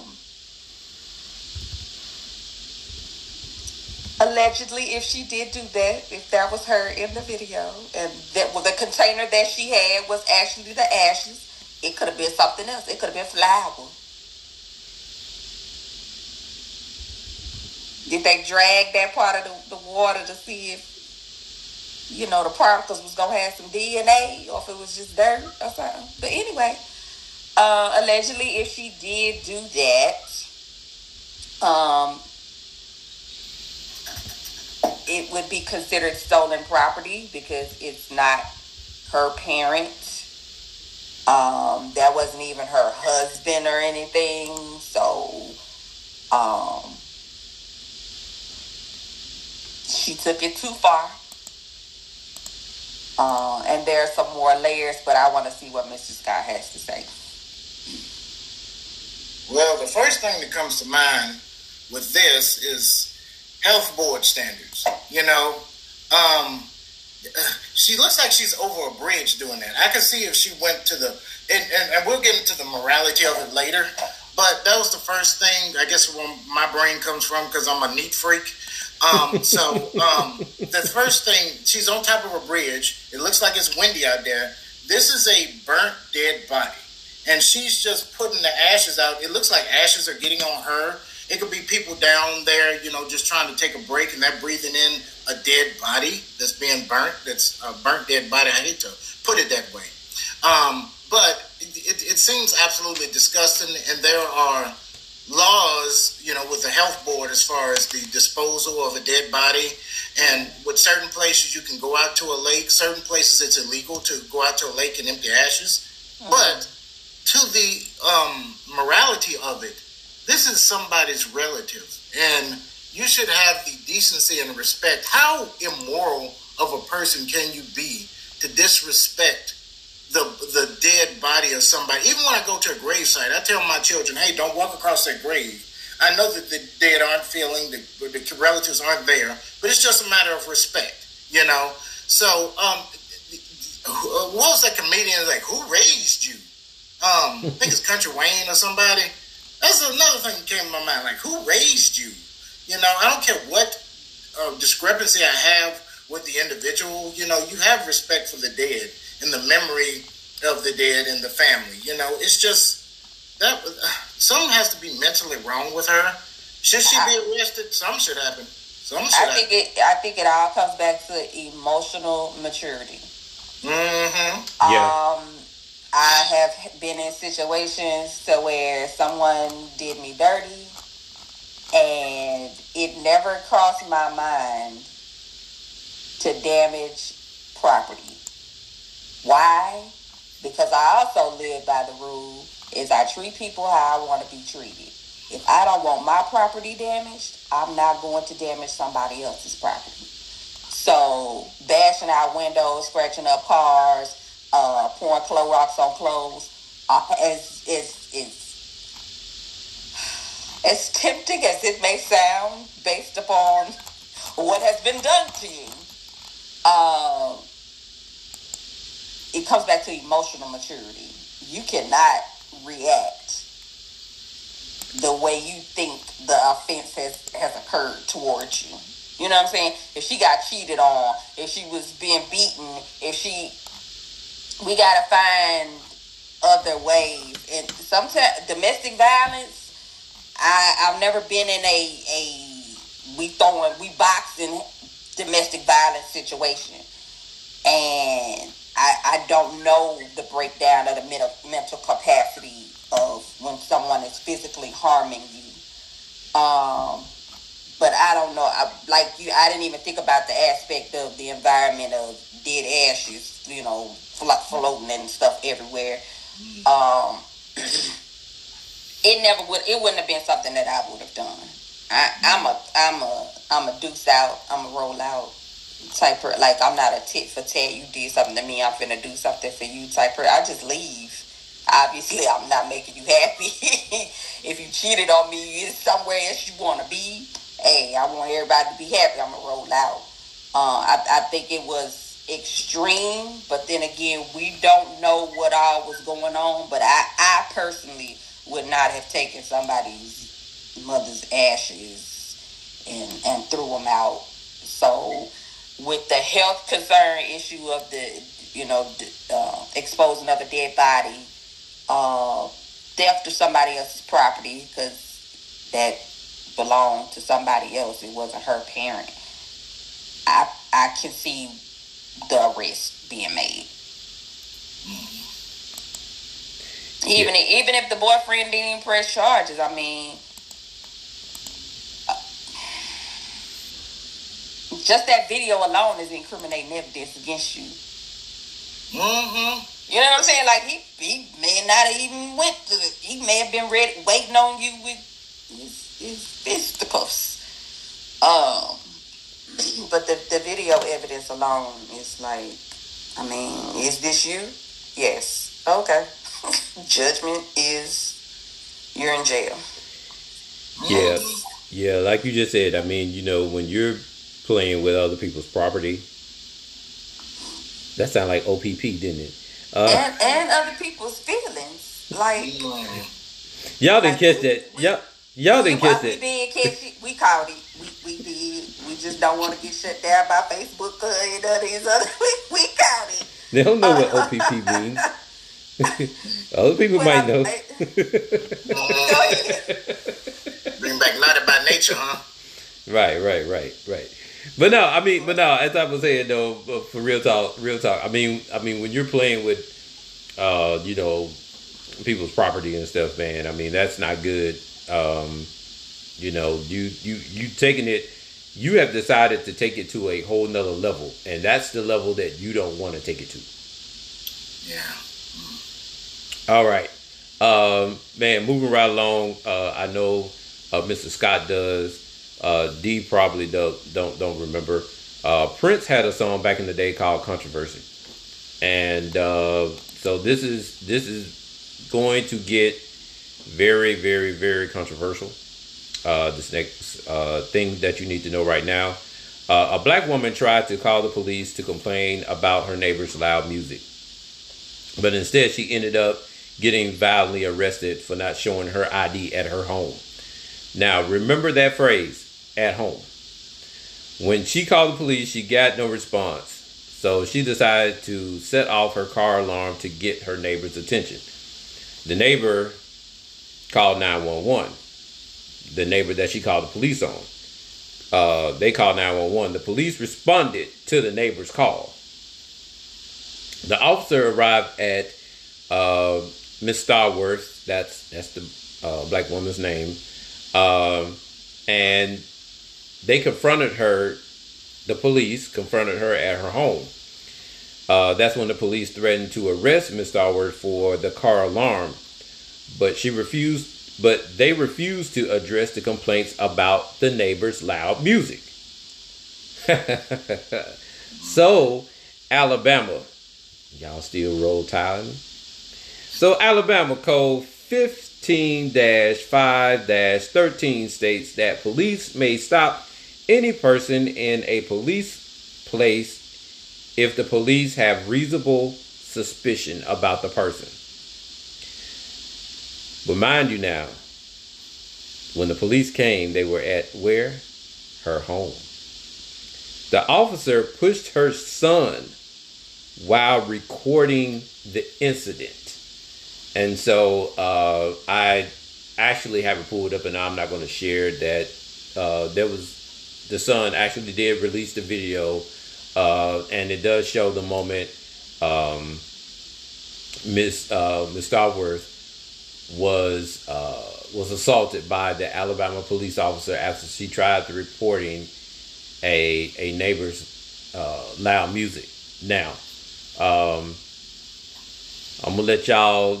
allegedly, if she did do that, if that was her in the video, and that was the container that she had was actually the ashes, it could have been something else. It could have been flour. Did they drag that part of the, the water to see if, you know, the particles was going to have some D N A or if it was just dirt or something? But anyway, uh, allegedly, if she did do that, um, it would be considered stolen property because it's not her parent. Um, that wasn't even her husband or anything. So, um, she took it too far. Uh, and there are some more layers, but I want to see what Mister Scott has to say. Well, the first thing that comes to mind with this is health board standards. You know, um, she looks like she's over a bridge doing that. I can see if she went to the, and, and, and we'll get into the morality of it later, but that was the first thing, I guess, where my brain comes from because I'm a neat freak. Um, so um, the first thing, she's on top of a bridge. It looks like it's windy out there. This is a burnt, dead body. And she's just putting the ashes out. It looks like ashes are getting on her. It could be people down there, you know, just trying to take a break and they're breathing in a dead body that's being burnt. That's a burnt, dead body. I hate to put it that way. Um, but it, it, it seems absolutely disgusting. And there are laws, you know, with the health board as far as the disposal of a dead body. And with certain places, you can go out to a lake. Certain places, it's illegal to go out to a lake and empty ashes. Mm-hmm. But to the um, morality of it, this is somebody's relative. And you should have the decency and respect. How immoral of a person can you be to disrespect the the dead body of somebody? Even when I go to a gravesite, I tell my children, hey, don't walk across that grave. I know that the dead aren't feeling, the, the relatives aren't there, but it's just a matter of respect, you know? So, um, what was that comedian like, who raised you? Um, I think it's Country Wayne or somebody. That's another thing that came to my mind, like, who raised you? You know, I don't care what uh, discrepancy I have with the individual, you know, you have respect for the dead and the memory of the dead and the family. You know, it's just that uh, something has to be mentally wrong with her. Should she be arrested? Something should happen. Something should I think happen. it. I think it all comes back to emotional maturity. Mm-hmm. Yeah. Um, I have been in situations to where someone did me dirty, and it never crossed my mind to damage property. Why? Because I also live by the rule is I treat people how I want to be treated. If I don't want my property damaged, I'm not going to damage somebody else's property. So bashing out windows, scratching up cars, uh, pouring Clorox on clothes, uh, is is is as tempting as it may sound, based upon what has been done to you. Um, it comes back to emotional maturity. You cannot react the way you think the offense has, has occurred towards you. You know what I'm saying? If she got cheated on, if she was being beaten, if she... We got to find other ways. And sometimes domestic violence, I, I've never been in a, a we throwing, we boxing domestic violence situation. And I, I don't know the breakdown of the mental, mental capacity of when someone is physically harming you. Um, but I don't know. I, like you, I didn't even think about the aspect of the environment of dead ashes, you know, floating and stuff everywhere. Um, it never would. It wouldn't have been something that I would have done. I, I'm a, I'm a, I'm a deuce out. I'm a roll out type of, like, I'm not a tit for tat. You did something to me, I'm finna do something for you type of. I just leave. Obviously, I'm not making you happy. If you cheated on me, it's somewhere else you want to be. Hey, I want everybody to be happy. I'm gonna roll out. Uh, I, I think it was extreme, but then again, we don't know what all was going on. But I, I personally would not have taken somebody's mother's ashes and and threw them out. So, with the health concern issue of the, you know, the, uh, exposing of a dead body, uh, theft of somebody else's property, because that belonged to somebody else, it wasn't her parent, I I can see the arrest being made. Even Yeah. even if the boyfriend didn't even press charges, I mean, uh, just that video alone is incriminating evidence against you. Mm-hmm. You know what I'm saying? Like, he, he may not have even went to it. He may have been ready, waiting on you with his, his fisticuffs. Um, but the, the video evidence alone is like, I mean, is this you? Yes. Okay. Judgment is, you're in jail. Yeah, yeah, like you just said. I mean, you know, when you're playing with other people's property, that sounded like O P P, didn't it? Uh, and, and other people's feelings. Like, y'all didn't catch that. Y'all, y'all didn't catch we that. did catch it. We caught it. We, we did. We just don't want to get shut down by Facebook or any of these other. We, we caught it. They don't know what O P P means. Other people Well, might I- know. I- Go ahead. Bring back Naughty by Nature, huh? Right, right, right, right. But no, I mean, but no, as I was saying though, for real talk, real talk. I mean, I mean, when you're playing with, uh, you know, people's property and stuff, man. I mean, that's not good. Um, you know, you you you taking it. You have decided to take it to a whole nother level, and that's the level that you don't want to take it to. Yeah. All right, um, man. Moving right along. Uh, I know uh, Mister Scott does. Uh, D probably don't don't don't remember. Uh, Prince had a song back in the day called "Controversy," and uh, so this is this is going to get very very very controversial. Uh, this next uh, thing that you need to know right now: uh, a black woman tried to call the police to complain about her neighbor's loud music, but instead she ended up getting violently arrested for not showing her I D at her home. Now, remember that phrase, at home. When she called the police, she got no response. So she decided to set off her car alarm to get her neighbor's attention. The neighbor called nine one one. The neighbor that she called the police on. Uh, they called nine one one. The police responded to the neighbor's call. The officer arrived at uh, Miss Starworth. That's that's the uh, black woman's name. Uh, and they confronted her. The police confronted her at her home. Uh, that's when the police threatened to arrest Miss Starworth for the car alarm, but she refused. But they refused to address the complaints about the neighbor's loud music. So, Alabama, y'all still roll tide? So, Alabama Code fifteen dash five dash thirteen states that police may stop any person in a police place if the police have reasonable suspicion about the person. But mind you now, when the police came, they were at where? Her home. The officer pushed her son while recording the incident. And so uh, I actually have it pulled up, and I'm not going to share that. Uh, there was, the son actually did release the video, uh, and it does show the moment um, Miss uh, Miss Starworth was uh, was assaulted by the Alabama police officer after she tried to reporting a a neighbor's uh, loud music. Now, um, I'm gonna let y'all,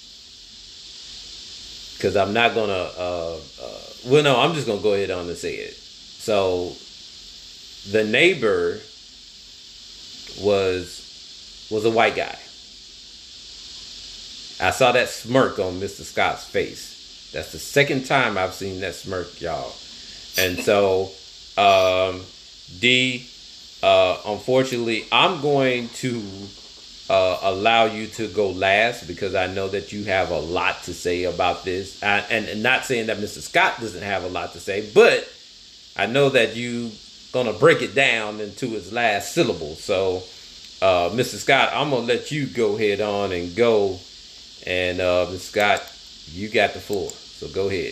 because I'm not gonna. Uh, uh, well, no, I'm just gonna go ahead on and say it. So, the neighbor was was a white guy. I saw that smirk on Mister Scott's face. That's the second time I've seen that smirk, y'all. And so, um, D, uh, unfortunately, I'm going to uh, allow you to go last because I know that you have a lot to say about this. I, and, and not saying that Mister Scott doesn't have a lot to say, but I know that you're going to break it down into its last syllable. So, uh, Mister Scott, I'm going to let you go ahead on and go. And uh, Mister Scott, you got the floor, so go ahead.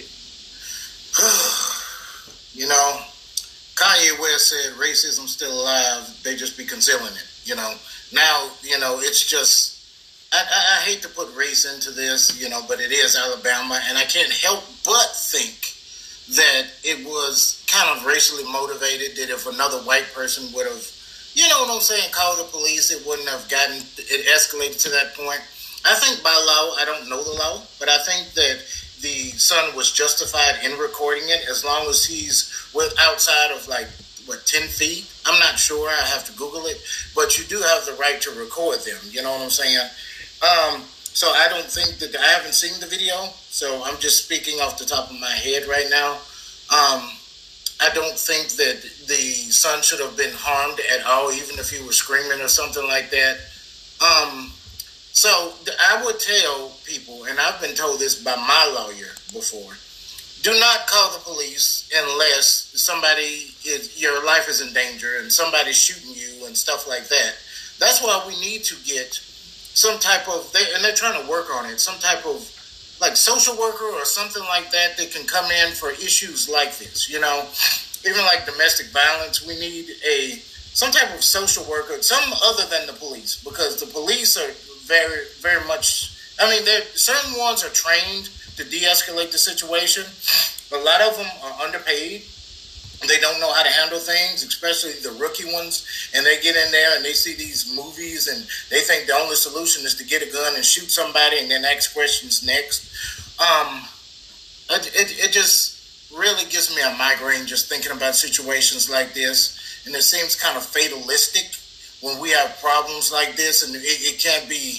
You know, Kanye West said racism's still alive. They just be concealing it. You know, now you know it's just. I, I, I hate to put race into this, you know, but it is Alabama, and I can't help but think that it was kind of racially motivated. That if another white person would have, you know what I'm saying, called the police, it wouldn't have gotten it escalated to that point. I think by law, I don't know the law, but I think that the son was justified in recording it as long as he's with outside of like, what, ten feet? I'm not sure. I have to Google it. But you do have the right to record them. You know what I'm saying? Um, so I don't think that, I haven't seen the video, so I'm just speaking off the top of my head right now. Um, I don't think that the son should have been harmed at all, even if he was screaming or something like that. Um... So I would tell people, and I've been told this by my lawyer before, do not call the police unless somebody is, your life is in danger and somebody's shooting you and stuff like that. That's why we need to get some type of, they, and they're trying to work on it, some type of like social worker or something like that that can come in for issues like this. You know, even like domestic violence, we need a some type of social worker, some other than the police, because the police are very, very much, I mean, certain ones are trained to de-escalate the situation. A lot of them are underpaid. They don't know how to handle things, especially the rookie ones. And they get in there and they see these movies and they think the only solution is to get a gun and shoot somebody and then ask questions next. Um, it, it, it just really gives me a migraine just thinking about situations like this. And it seems kind of fatalistic when we have problems like this, and it, it can't be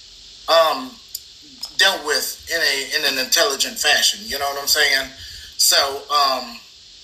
um, dealt with in a in an intelligent fashion. You know what I'm saying? So um,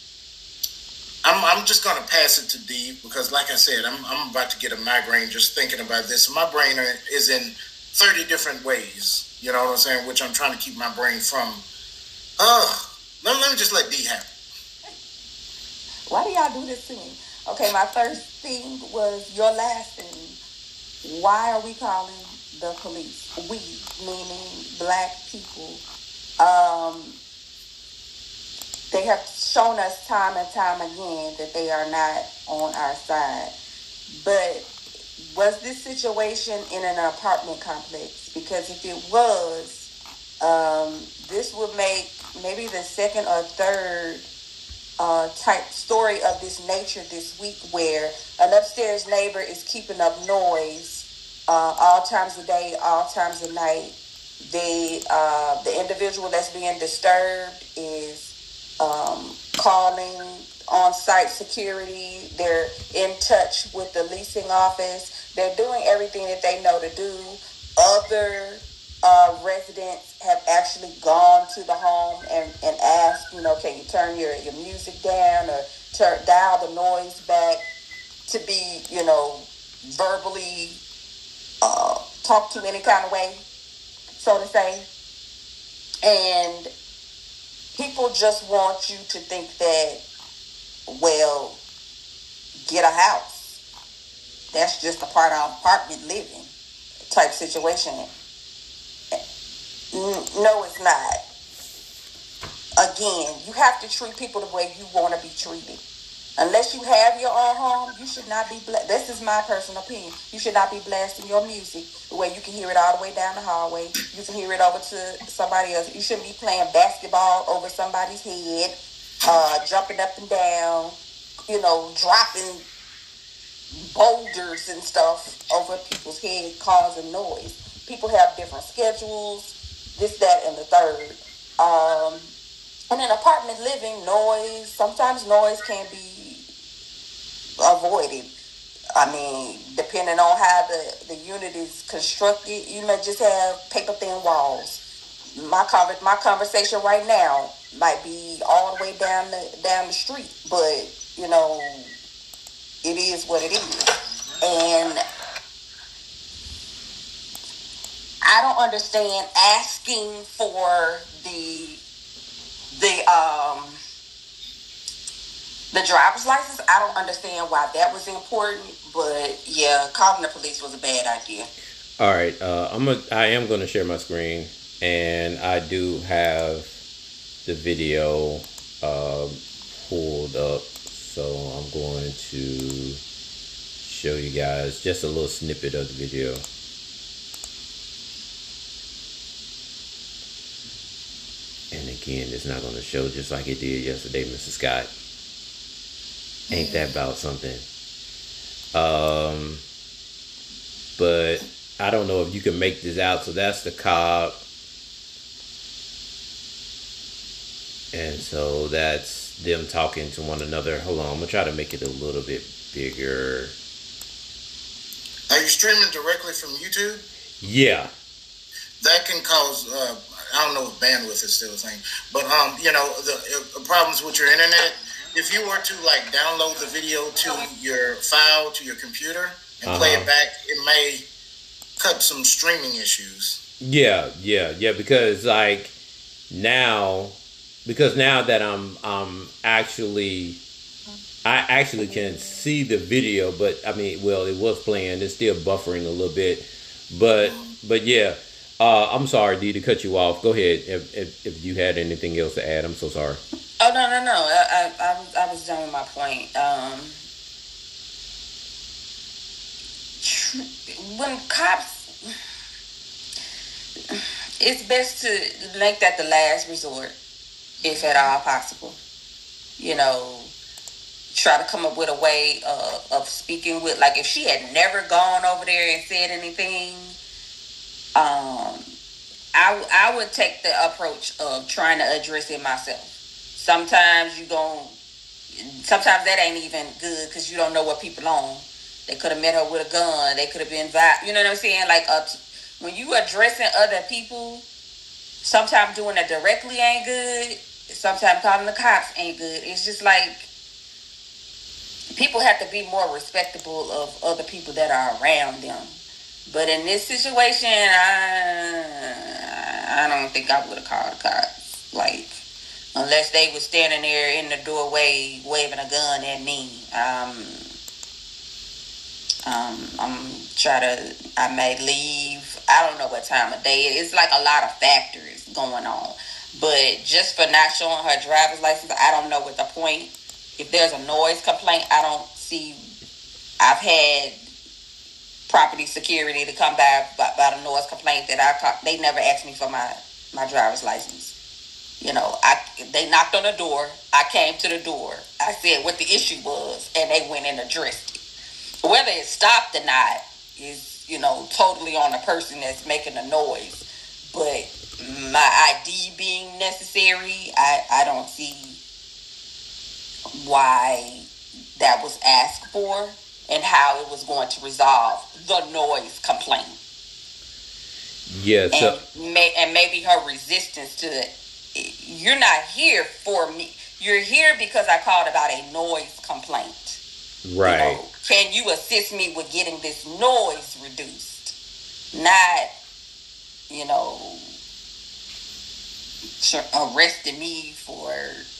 I'm I'm just gonna pass it to D because, like I said, I'm I'm about to get a migraine just thinking about this. My brain is in thirty different ways. You know what I'm saying? Which I'm trying to keep my brain from. Uh, let, let me just let D have it. Why do y'all do this to me? Okay, my first thing was your last thing. Why are we calling the police? We, meaning black people. Um, they have shown us time and time again that they are not on our side. But was this situation in an apartment complex? Because if it was, um, this would make maybe the second or third uh, type story of this nature this week, where an upstairs neighbor is keeping up noise uh, all times of day, all times of night. The uh, the individual that's being disturbed is um, calling on-site security. They're in touch with the leasing office. They're doing everything that they know to do. Other uh, residents have actually gone to the home and, and asked, you know, can you turn your, your music down or turn dial the noise back to be, you know, verbally uh, talked to any kind of way, so to say. And people just want you to think that, well, get a house. That's just a part of apartment living type situation. No, it's not. Again, you have to treat people the way you want to be treated. Unless you have your own home, you should not be, bla- this is my personal opinion, you should not be blasting your music the way you can hear it all the way down the hallway. You can hear it over to somebody else. You shouldn't be playing basketball over somebody's head, uh, jumping up and down, you know, dropping boulders and stuff over people's head, causing noise. People have different schedules, this, that, and the third. Um, and in apartment living, noise, sometimes noise can be avoided. I mean, depending on how the, the unit is constructed, you may just have paper thin walls. My conver- my conversation right now might be all the way down the down the street, but you know, it is what it is. And I don't understand asking for the the um the driver's license. I don't understand why that was important, but yeah, calling the police was a bad idea. All right, uh, I'm a, I am going to share my screen, and I do have the video uh, pulled up, so I'm going to show you guys just a little snippet of the video. And again, it's not going to show just like it did yesterday, Mister Scott. Ain't that about something? Um, but I don't know if you can make this out. So that's the cop. And so that's them talking to one another. Hold on, I'm going to try to make it a little bit bigger. Are you streaming directly from YouTube? Yeah. That can cause, uh, I don't know if bandwidth is still a thing, but, um, you know, the uh, problems with your internet. If you were to, like, download the video to your file, to your computer, and uh-huh. play it back, it may cut some streaming issues. Yeah, yeah, yeah, because, like, now, because now that I'm, I'm actually, I actually can see the video, but, I mean, well, it was playing, it's still buffering a little bit, but, but, yeah, uh, I'm sorry, Dee, to cut you off. Go ahead, if, if, if you had anything else to add, I'm so sorry. Oh, no, no, no. I, I, I was done with my point. Um, when cops, it's best to make that the last resort, if at all possible. You know, try to come up with a way uh, of speaking with, like if she had never gone over there and said anything, um, I, I would take the approach of trying to address it myself. Sometimes you gon' sometimes that ain't even good because you don't know what people on. They could have met her with a gun. They could have been, vi- you know what I'm saying? Like uh, when you addressing other people, sometimes doing it directly ain't good. Sometimes calling the cops ain't good. It's just like people have to be more respectable of other people that are around them. But in this situation, I I don't think I would have called the cops. Like, unless they was standing there in the doorway waving a gun at me. Um, um, I'm try to. I may leave. I don't know what time of day it is. It's like a lot of factors going on. But just for not showing her driver's license, I don't know what the point. If there's a noise complaint, I don't see. I've had property security to come by about a noise complaint that I caught. They never asked me for my, my driver's license. You know, I they knocked on the door. I came to the door. I said what the issue was, and they went and addressed it. Whether it stopped or not is, you know, totally on the person that's making the noise. But my I D being necessary, I, I don't see why that was asked for and how it was going to resolve the noise complaint. Yeah, so and, may, and maybe her resistance to it. You're not here for me. You're here because I called about a noise complaint. Right. You know, can you assist me with getting this noise reduced? Not, you know, arresting me for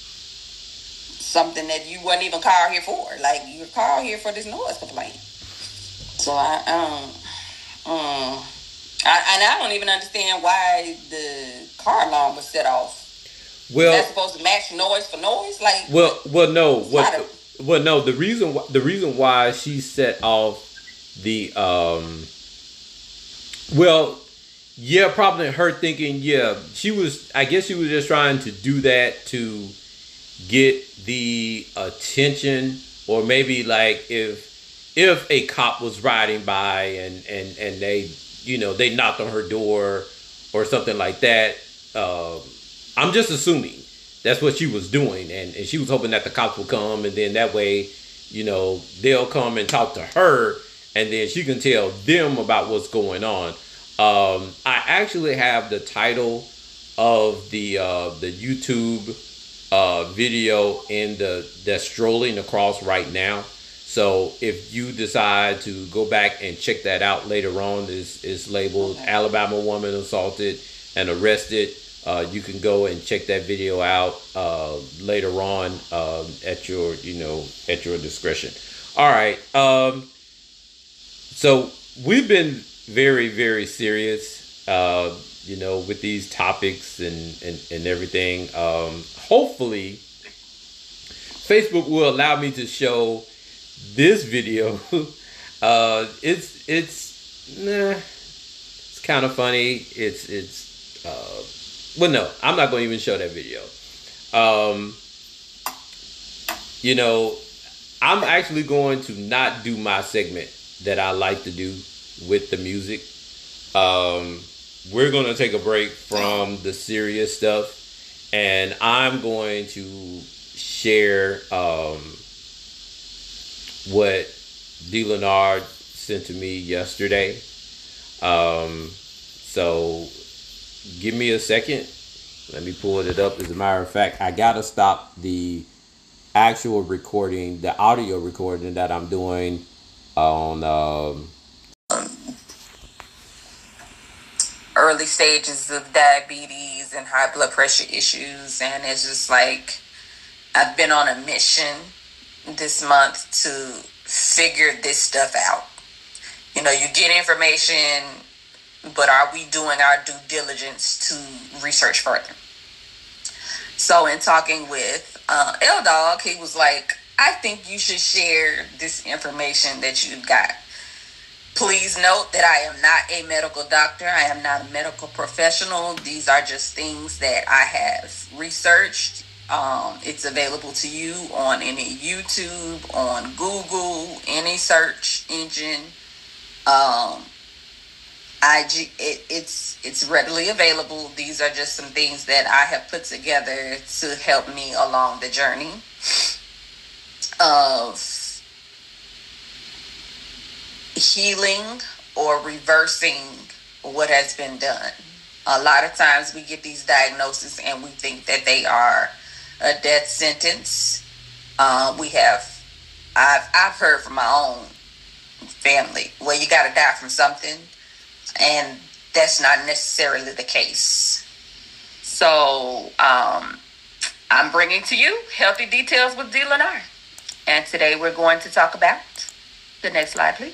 something that you weren't even called here for. Like, you're called here for this noise complaint. So I um um I, and I don't even understand why the car alarm was set off. Well, is that supposed to match noise for noise? Like, well, well, no, what, a, well, no. The reason, wh- the reason why she set off the, um, well, yeah, probably her thinking, yeah, she was. I guess she was just trying to do that to get the attention, or maybe like if if a cop was riding by and and and they, you know, they knocked on her door or something like that. Uh, I'm just assuming that's what she was doing, and, and she was hoping that the cops would come, and then that way, you know, they'll come and talk to her, and then she can tell them about what's going on. Um, I actually have the title of the uh, the YouTube uh, video in the that's strolling across right now. So if you decide to go back and check that out later on, it's, it's labeled okay. Alabama woman assaulted and arrested. Uh, you can go and check that video out uh, later on uh, at your, you know, at your discretion. All right. Um, so we've been very, very serious, uh, you know, with these topics and, and, and everything. Um, hopefully, Facebook will allow me to show this video. uh, it's it's nah, it's kind of funny. It's it's. Uh, Well, no, I'm not going to even show that video. Um, you know, I'm actually going to not do my segment that I like to do with the music. Um, we're going to take a break from the serious stuff, and I'm going to share um, what D. Leonard sent to me yesterday. Um, so... Give me a second. Let me pull it up. As a matter of fact, I gotta stop the actual recording, the audio recording that I'm doing on um, early stages of diabetes and high blood pressure issues, and it's just like I've been on a mission this month to figure this stuff out. You know, you get information, but are we doing our due diligence to research further? So in talking with uh, L-Dog, he was like, I think you should share this information that you've got. Please note that I am not a medical doctor. I am not a medical professional. These are just things that I have researched. Um, it's available to you on any YouTube, on Google, any search engine. Um... I G, it, it's it's readily available. These are just some things that I have put together to help me along the journey of healing or reversing what has been done. A lot of times we get these diagnoses and we think that they are a death sentence. Uh, we have, I've I've heard from my own family, well, you got to die from something. And that's not necessarily the case. So, um, I'm bringing to you Healthy Details with D. Lennar. And today we're going to talk about, the next slide please,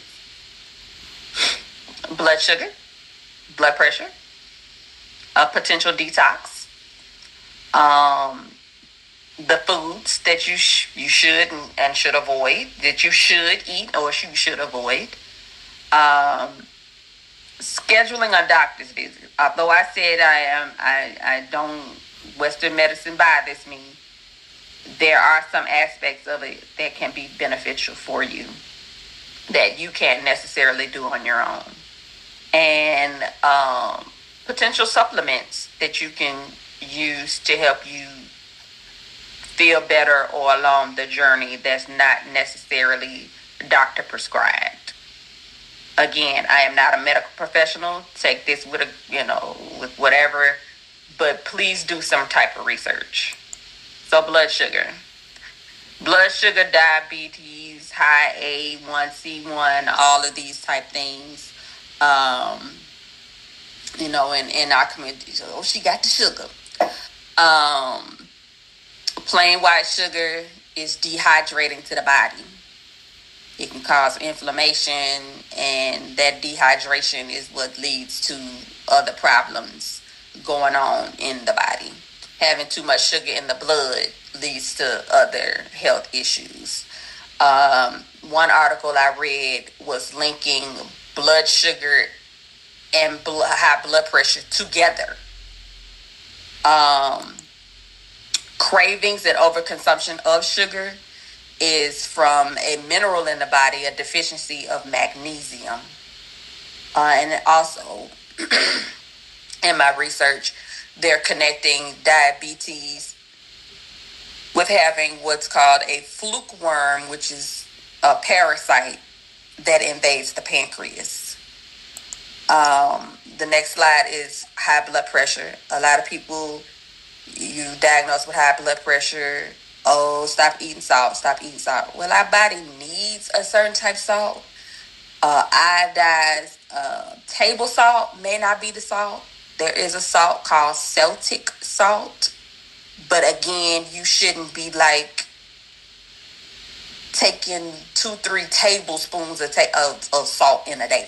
blood sugar, blood pressure, a potential detox, um, the foods that you sh- you should and, and should avoid, that you should eat or you should avoid, um, scheduling a doctor's visit. Although I said I am, I, I don't Western medicine by this me, there are some aspects of it that can be beneficial for you that you can't necessarily do on your own. And um, potential supplements that you can use to help you feel better or along the journey that's not necessarily doctor prescribed. Again, I am not a medical professional. Take this with a, you know, with whatever, but please do some type of research. So blood sugar. Blood sugar, diabetes, high A one C one, all of these type things. Um, you know, in, in our community, so, oh, she got the sugar. Um, plain white sugar is dehydrating to the body. It can cause inflammation, and that dehydration is what leads to other problems going on in the body. Having too much sugar in the blood leads to other health issues. Um, one article I read was linking blood sugar and blood, high blood pressure together. Um, cravings and overconsumption of sugar is from a mineral in the body, a deficiency of magnesium. Uh, and also, in my research, they're connecting diabetes with having what's called a fluke worm, which is a parasite that invades the pancreas. Um, the next slide is high blood pressure. A lot of people, you diagnose with high blood pressure, oh, stop eating salt, stop eating salt. Well, our body needs a certain type of salt. Uh, iodized uh, table salt may not be the salt. There is a salt called Celtic salt. But again, you shouldn't be like taking two, three tablespoons of, ta- of, of salt in a day.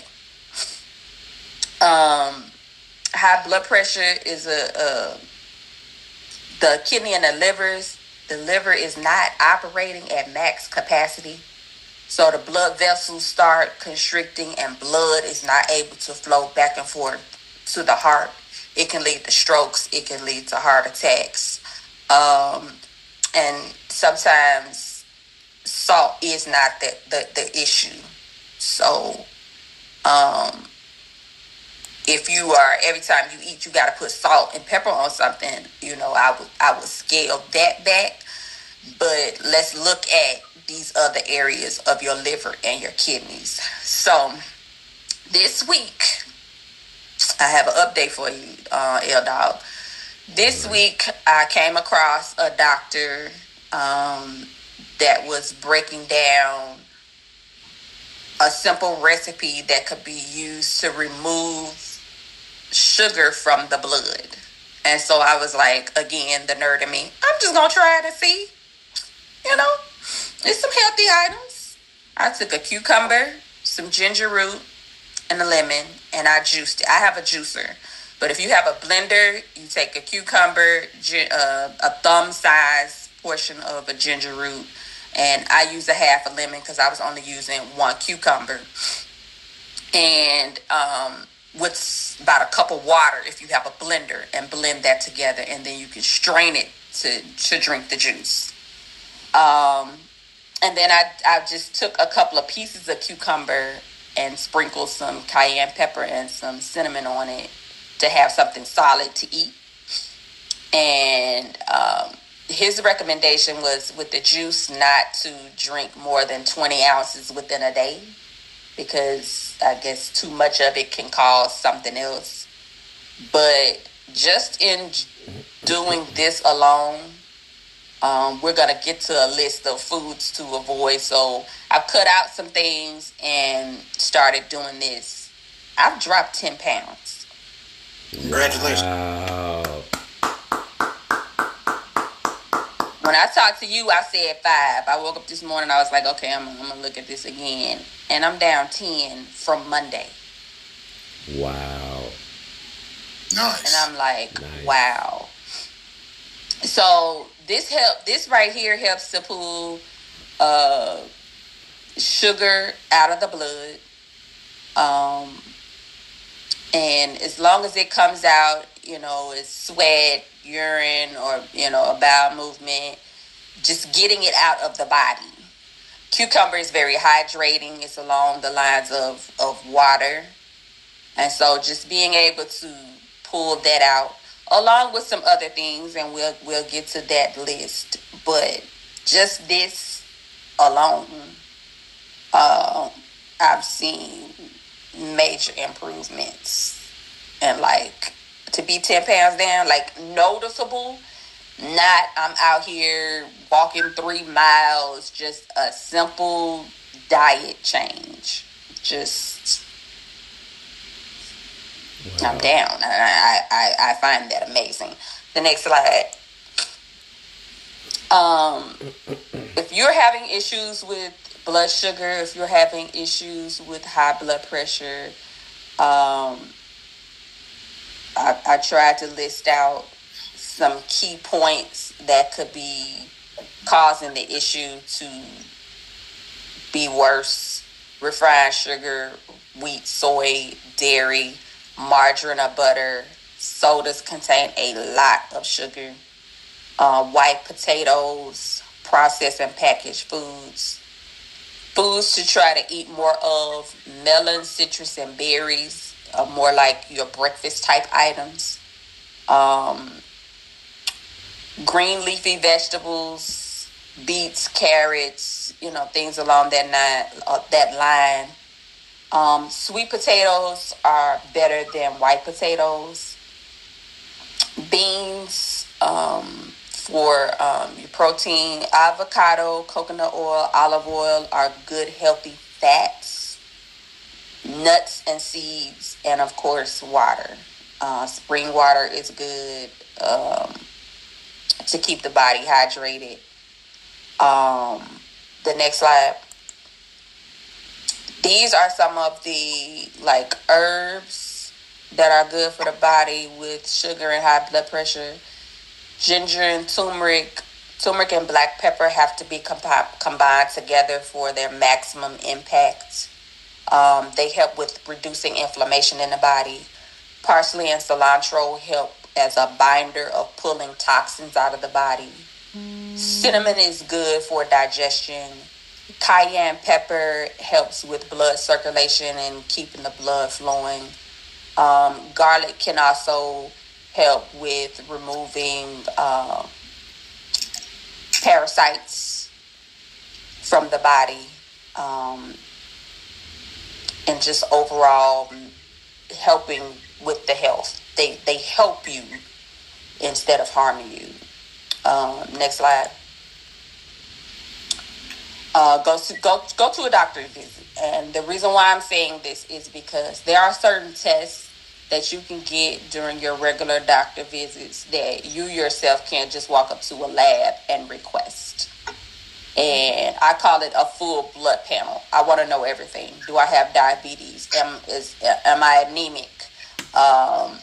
Um, high blood pressure is a, a the kidney and the livers. The liver is not operating at max capacity. So the blood vessels start constricting and blood is not able to flow back and forth to the heart. It can lead to strokes. It can lead to heart attacks. Um, and sometimes salt is not the, the, the issue. So um, if you are, every time you eat, you got to put salt and pepper on something, you know, I would, I would scale that back. But let's look at these other areas of your liver and your kidneys. So this week, I have an update for you, uh, L-Dog. This week, I came across a doctor um, that was breaking down a simple recipe that could be used to remove sugar from the blood. And so I was like, again, the nerd in me, I'm just going to try it and see. You know, it's some healthy items. I took a cucumber, some ginger root, and a lemon, and I juiced it. I have a juicer. But if you have a blender, you take a cucumber, uh, a thumb-size portion of a ginger root, and I use a half a lemon because I was only using one cucumber. And um, with about a cup of water, if you have a blender, and blend that together, and then you can strain it to, to drink the juice. Um, and then I, I just took a couple of pieces of cucumber and sprinkled some cayenne pepper and some cinnamon on it to have something solid to eat. And um, his recommendation was with the juice not to drink more than twenty ounces within a day, because I guess too much of it can cause something else. But just in doing this alone, Um, we're going to get to a list of foods to avoid. So I've cut out some things and started doing this. I've dropped ten pounds. Congratulations. Wow. When I talked to you, I said five. I woke up this morning, I was like, okay, I'm, I'm going to look at this again. And I'm down ten from Monday. Wow. Nice. And I'm like, Nice. wow. So this help, this right here helps to pull uh, sugar out of the blood. Um, and as long as it comes out, you know, it's sweat, urine, or, you know, a bowel movement, just getting it out of the body. Cucumber is very hydrating. It's along the lines of, of water. And so just being able to pull that out, along with some other things, and we'll we'll get to that list. But just this alone, uh, I've seen major improvements. And like, to be ten pounds down, like noticeable, not I'm out here walking three miles, just a simple diet change. Just, wow. I'm down. I, I, I find that amazing. The next slide. Um, if you're having issues with blood sugar, if you're having issues with high blood pressure, um, I, I tried to list out some key points that could be causing the issue to be worse. Refined sugar, wheat, soy, dairy, margarine or butter. Sodas contain a lot of sugar. Uh, white potatoes, processed and packaged foods. Foods to try to eat more of: melon, citrus, and berries. Uh, more like your breakfast type items. Um, green leafy vegetables, beets, carrots, you know, things along that line. Uh, that line. Um, sweet potatoes are better than white potatoes. Beans um, for um, your protein. Avocado, coconut oil, olive oil are good, healthy fats. Nuts and seeds, and of course, water. Uh, spring water is good um, to keep the body hydrated. Um, the next slide. These are some of the like herbs that are good for the body with sugar and high blood pressure. Ginger and turmeric, turmeric and black pepper have to be compi- combined together for their maximum impact. Um, they help with reducing inflammation in the body. Parsley and cilantro help as a binder of pulling toxins out of the body. Mm. Cinnamon is good for digestion. Cayenne pepper helps with blood circulation and keeping the blood flowing. Um, garlic can also help with removing uh, parasites from the body. Um, and just overall helping with the health. They they help you instead of harming you. Um, next slide. Uh, go to, go go to a doctor's visit. And the reason why I'm saying this is because there are certain tests that you can get during your regular doctor visits that you yourself can't just walk up to a lab and request. And I call it a full blood panel. I want to know everything. Do I have diabetes? Am is am I anemic? Um,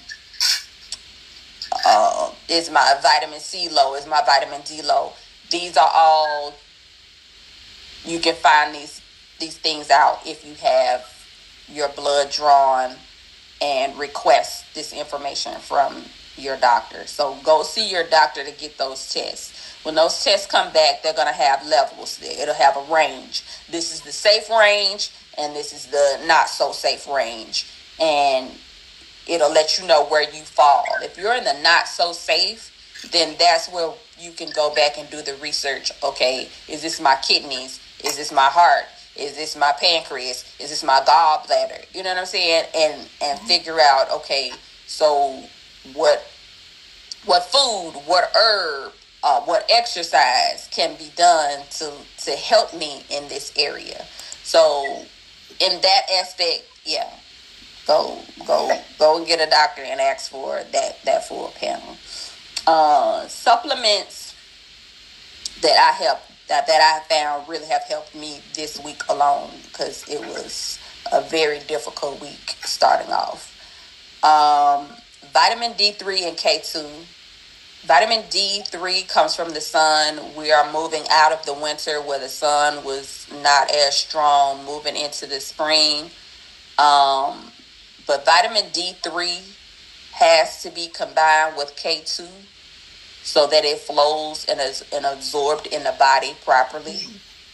uh, is my vitamin C low? Is my vitamin D low? These are all, you can find these these things out if you have your blood drawn and request this information from your doctor. So go see your doctor to get those tests. When those tests come back, they're going to have levels there. It'll have a range. This is the safe range, and this is the not so safe range. And it'll let you know where you fall. If you're in the not so safe, then that's where you can go back and do the research. Okay, is this my kidneys? Is this my heart? Is this my pancreas? Is this my gallbladder? You know what I'm saying? And and figure out, okay, so what what food, what herb, uh, what exercise can be done to to help me in this area. So in that aspect, yeah, go go go and get a doctor and ask for that that full panel. Uh, supplements that I helped that, that I found really have helped me this week alone, because it was a very difficult week starting off. Um, vitamin D three and K two. Vitamin D three comes from the sun. We are moving out of the winter where the sun was not as strong, moving into the spring. Um, but vitamin D three has to be combined with K two so that it flows and is and absorbed in the body properly.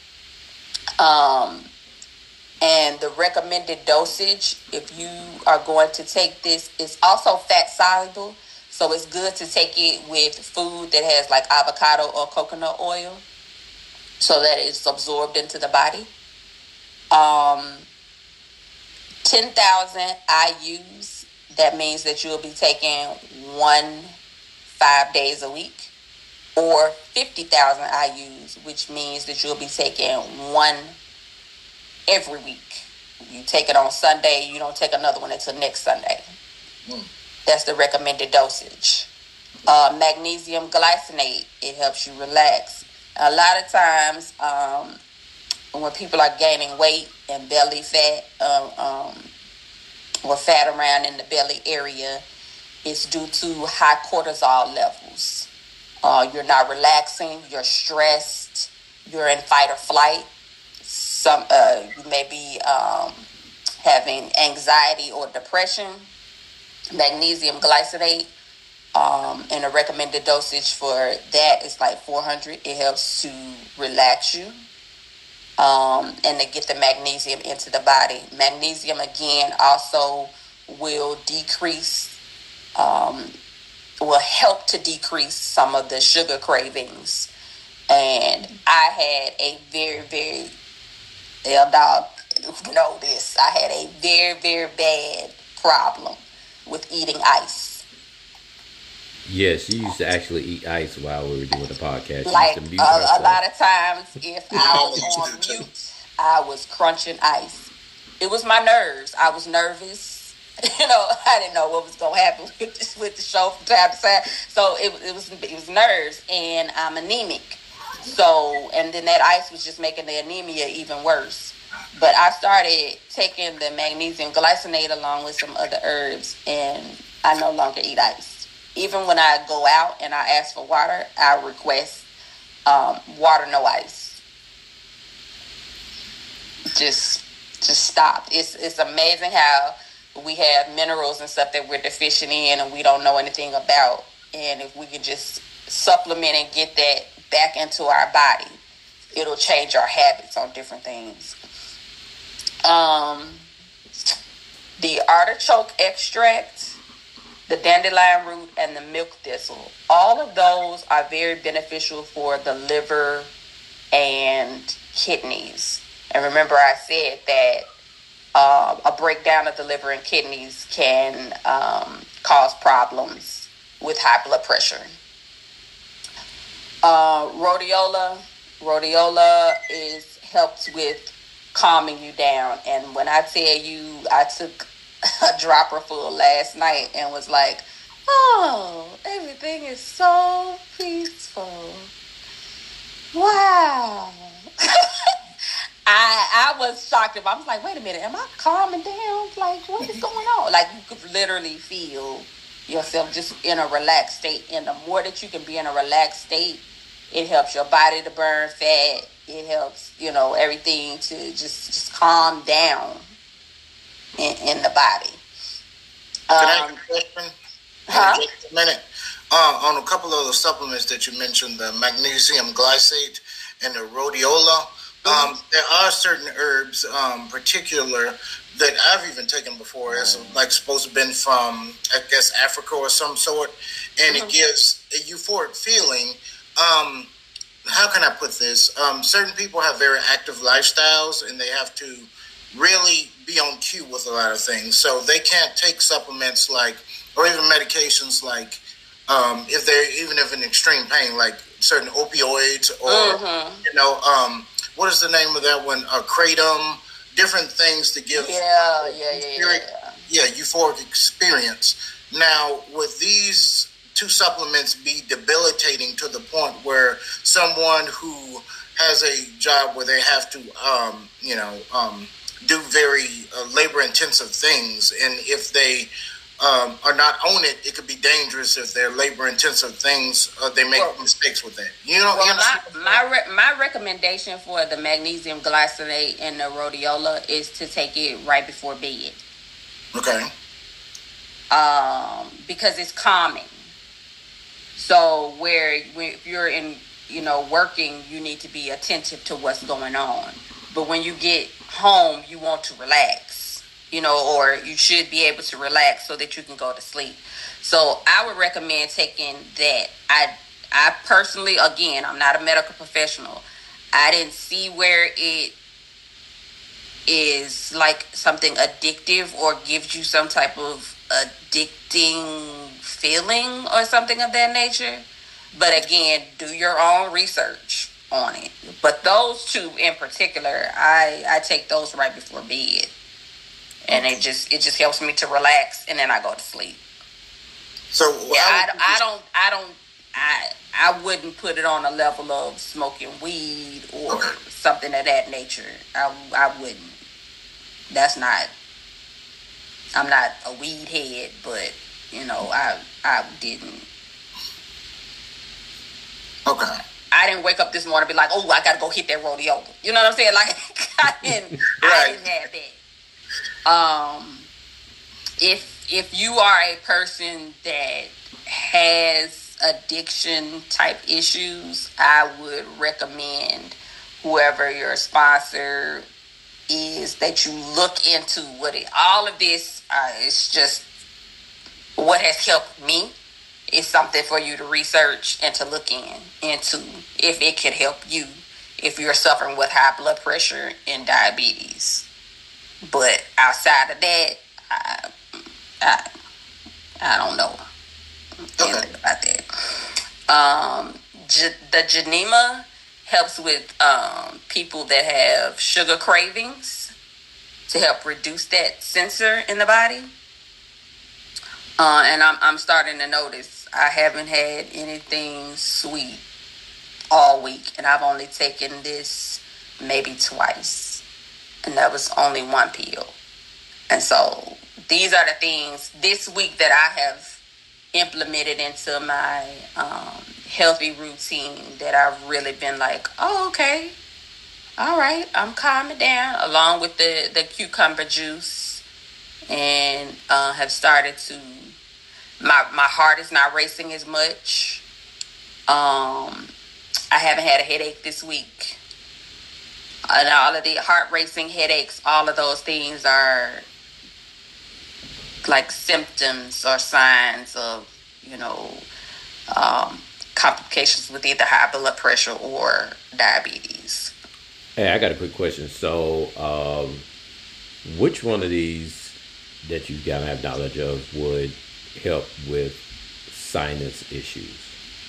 Um, and the recommended dosage, if you are going to take this, is also fat soluble. So it's good to take it with food that has like avocado or coconut oil so that it's absorbed into the body. Um, ten thousand I U's, that means that you'll be taking one five days a week, or fifty thousand I U's, which means that you'll be taking one every week. You take it on Sunday, you don't take another one until next Sunday. Mm. That's the recommended dosage. Uh, magnesium glycinate, it helps you relax. A lot of times, um, when people are gaining weight and belly fat, um, um, or fat around in the belly area, it's due to high cortisol levels. Uh, you're not relaxing, you're stressed, you're in fight or flight. Some uh, you may be um, having anxiety or depression. Magnesium glycinate, um, and a recommended dosage for that is like four hundred. It helps to relax you, um, and to get the magnesium into the body. Magnesium, again, also will decrease, um, will help to decrease some of the sugar cravings. And I had a very, very, L Dog know this, I had a very, very bad problem with eating ice. Yes, she used to actually eat ice while we were doing the podcast. She Like used to a, mute a herself. lot of times, if I was on mute, I was crunching ice. It was my nerves. I was nervous. You know, I didn't know what was going to happen with the, with the show from time to time. So it, it was it was nerves, and I'm anemic. So, and then that ice was just making the anemia even worse. But I started taking the magnesium glycinate along with some other herbs, and I no longer eat ice. Even when I go out and I ask for water, I request um, water, no ice. Just, just stop. It's it's amazing how we have minerals and stuff that we're deficient in and we don't know anything about. And if we can just supplement and get that back into our body, it'll change our habits on different things. Um, the artichoke extract, the dandelion root, and the milk thistle. All of those are very beneficial for the liver and kidneys. And remember, I said that uh, a breakdown of the liver and kidneys can um, cause problems with high blood pressure. Uh, rhodiola, rhodiola is helps with calming you down. And when I tell you, I took a dropper full last night and was like, oh, everything is so peaceful. Wow. I I was shocked. I was like, wait a minute, am I calming down? Like, what is going on? Like, you could literally feel yourself just in a relaxed state. And the more that you can be in a relaxed state, it helps your body to burn fat. It helps, you know, everything to just, just calm down in, in the body. Can I Um, ask a question? huh? Just a minute. Uh, on a couple of the supplements that you mentioned, the magnesium glycate and the rhodiola, um, Mhm. there are certain herbs, um, particular that I've even taken before. It's like supposed to have been from, I guess, Africa or some sort, and it Mhm. gives a euphoric feeling. Um, how can I put this? Um, certain people have very active lifestyles, and they have to really be on cue with a lot of things. So they can't take supplements like, or even medications like, um, if they're even if in extreme pain, like certain opioids or, Mhm. you know, um, what is the name of that one? Uh, kratom, different things to give Yeah, yeah, yeah, yeah. euphoric, yeah, euphoric experience. Now, with these two supplements be debilitating to the point where someone who has a job where they have to, um, you know, um, do very uh, labor-intensive things, and if they um, are not on it, it could be dangerous if they're labor-intensive things. Uh, they make well, mistakes with that. You know, well, you know my my, re- my recommendation for the magnesium glycinate and the rhodiola is to take it right before bed. Okay. Um, because it's calming. So where when, if you're in, you know, working, you need to be attentive to what's going on. But when you get home, you want to relax, you know, or you should be able to relax so that you can go to sleep. So I would recommend taking that. I, I personally, again, I'm not a medical professional. I didn't see where it is like something addictive or gives you some type of addicting feeling or something of that nature. But again, do your own research on it. But those two in particular, I, I take those right before bed. And it just it just helps me to relax, and then I go to sleep. So yeah, I, I don't I don't I I wouldn't put it on a level of smoking weed or okay. something of that nature. I I wouldn't. That's not. I'm not a weed head, but you know I I didn't. Okay. I didn't wake up this morning and be like, oh, I gotta go hit that rhodiola. You know what I'm saying? Like I didn't. Right. I didn't have that. Um, if if you are a person that has addiction type issues, I would recommend whoever your sponsor is that you look into what it. All of this uh, is just what has helped me. It's something for you to research and to look in into if it could help you if you're suffering with high blood pressure and diabetes. But outside of that, I, I, I don't know anything okay. about that. Um, J- the Janema helps with um, people that have sugar cravings to help reduce that sensor in the body. Uh, and I'm I'm starting to notice I haven't had anything sweet all week, and I've only taken this maybe twice. And that was only one pill. And so these are the things this week that I have implemented into my um, healthy routine that I've really been like, oh, okay. All right. I'm calming down along with the, the cucumber juice and uh, have started to, my, my heart is not racing as much. Um, I haven't had a headache this week. And all of the heart racing, headaches, all of those things are like symptoms or signs of, you know, um, complications with either high blood pressure or diabetes. Hey, I got a quick question. So, um, which one of these that you gotta have knowledge of would help with sinus issues?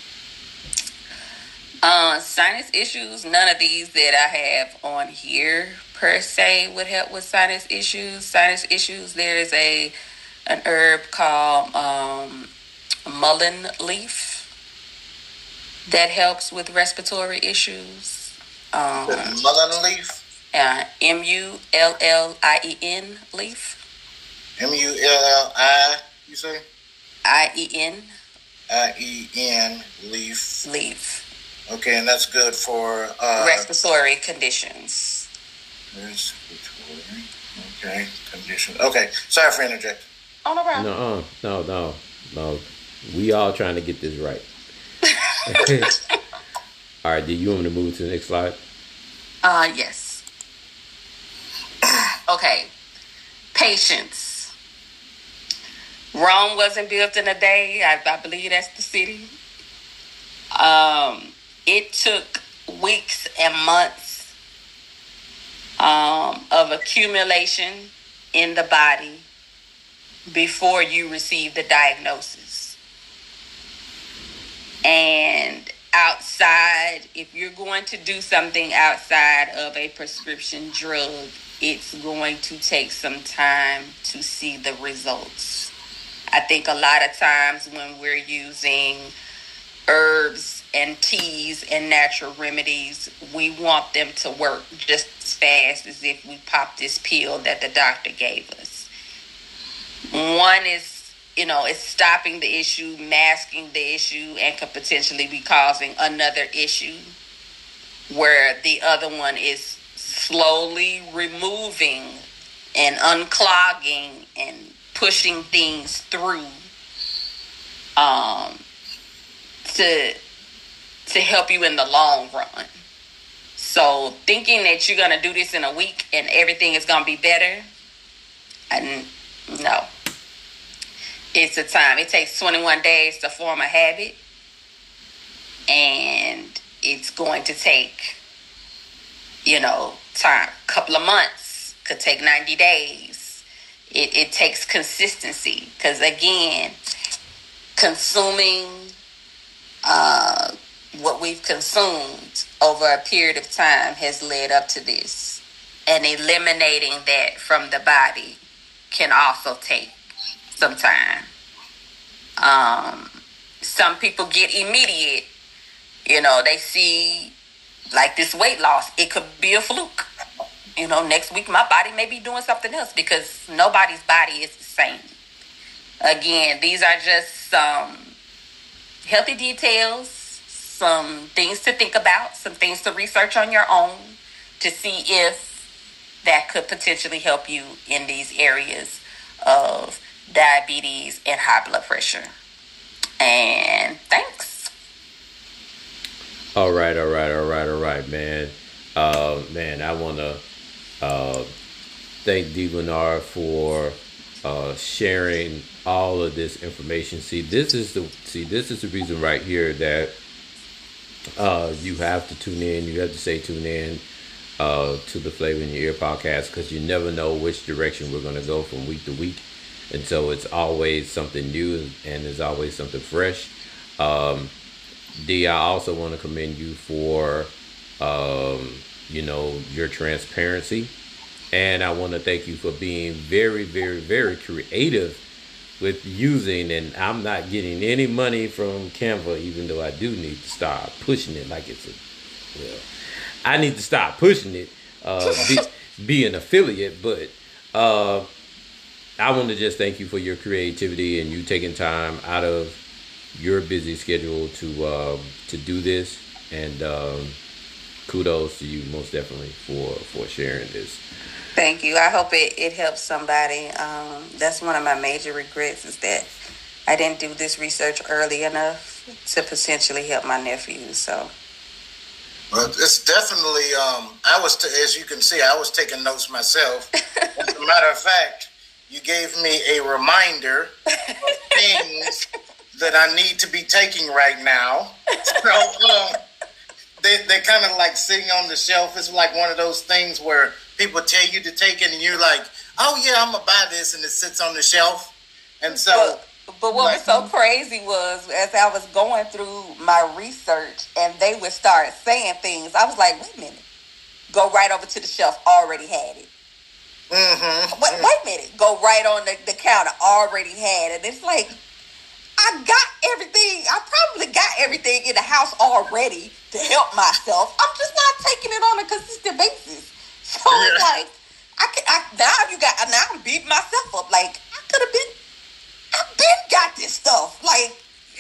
Uh, sinus issues, none of these that I have on here per se would help with sinus issues. Sinus issues, there is a an herb called um, mullein leaf that helps with respiratory issues. Um, mullein leaf? Uh, M U L L I E N leaf. M U L L I, you say? I E N. I E N leaf. Leaf. Okay, and that's good for uh, respiratory conditions. Respiratory, okay, conditions. Okay, sorry for interjecting. Oh, no problem. No, no, no, no. We all trying to get this right. All right, do you want me to move to the next slide? Uh, yes. Okay, patience. Rome wasn't built in a day. I, I believe that's the city. Um. It took weeks and months um, of accumulation in the body before you receive the diagnosis. And outside, if you're going to do something outside of a prescription drug, it's going to take some time to see the results. I think a lot of times when we're using herbs and teas and natural remedies, we want them to work just as fast as if we pop this pill that the doctor gave us. One is, you know, it's stopping the issue, masking the issue, and could potentially be causing another issue, where the other one is slowly removing and unclogging and pushing things through um, to to help you in the long run. So thinking that you're going to do this in a week and everything is going to be better, and no. It's a time. It takes twenty-one days to form a habit, and it's going to take, you know, time. A couple of months, could take ninety days. It, it takes consistency, because again, consuming uh, what we've consumed over a period of time has led up to this, and eliminating that from the body can also take some time. Um, some people get immediate. You know, they see like this weight loss. It could be a fluke. You know, next week my body may be doing something else, because nobody's body is the same. Again, these are just some healthy details, some things to think about, some things to research on your own to see if that could potentially help you in these areas of diabetes and high blood pressure. And thanks. All right, all right, all right, all right, man. Uh, man, I want to uh, thank Dee Bernard for uh, sharing all of this information. See, this is the see, this is the reason right here that uh, you have to tune in. You have to say tune in uh, to the Flavor in Your Ear podcast, because you never know which direction we're going to go from week to week. And so it's always something new, and there's always something fresh. Um, D, I also want to commend you for, um, you know, your transparency. And I want to thank you for being very, very, very creative with using, and I'm not getting any money from Canva, even though I do need to start pushing it like it's a, well, I need to start pushing it, uh, be, be an affiliate, but, uh, I want to just thank you for your creativity and you taking time out of your busy schedule to uh, to do this. And um, kudos to you most definitely for, for sharing this. Thank you. I hope it, it helps somebody. Um, that's one of my major regrets, is that I didn't do this research early enough to potentially help my nephews. So, well, it's definitely, um, I was, t- as you can see, I was taking notes myself. As a matter of fact, you gave me a reminder of things that I need to be taking right now. So um, they, they're kind of like sitting on the shelf. It's like one of those things where people tell you to take it and you're like, oh yeah, I'm going to buy this, and it sits on the shelf. And so... But, but what like, was so crazy was, as I was going through my research and they would start saying things, I was like, wait a minute. Go right over to the shelf, already had it. Mm-hmm. Wait, wait a minute. Go right on the, the counter. Already had it. It's like, I got everything. I probably got everything in the house already to help myself. I'm just not taking it on a consistent basis. So yeah. It's like, I can. I, now you got. Now I'm beating myself up. Like, I could have been. I've been got this stuff. Like,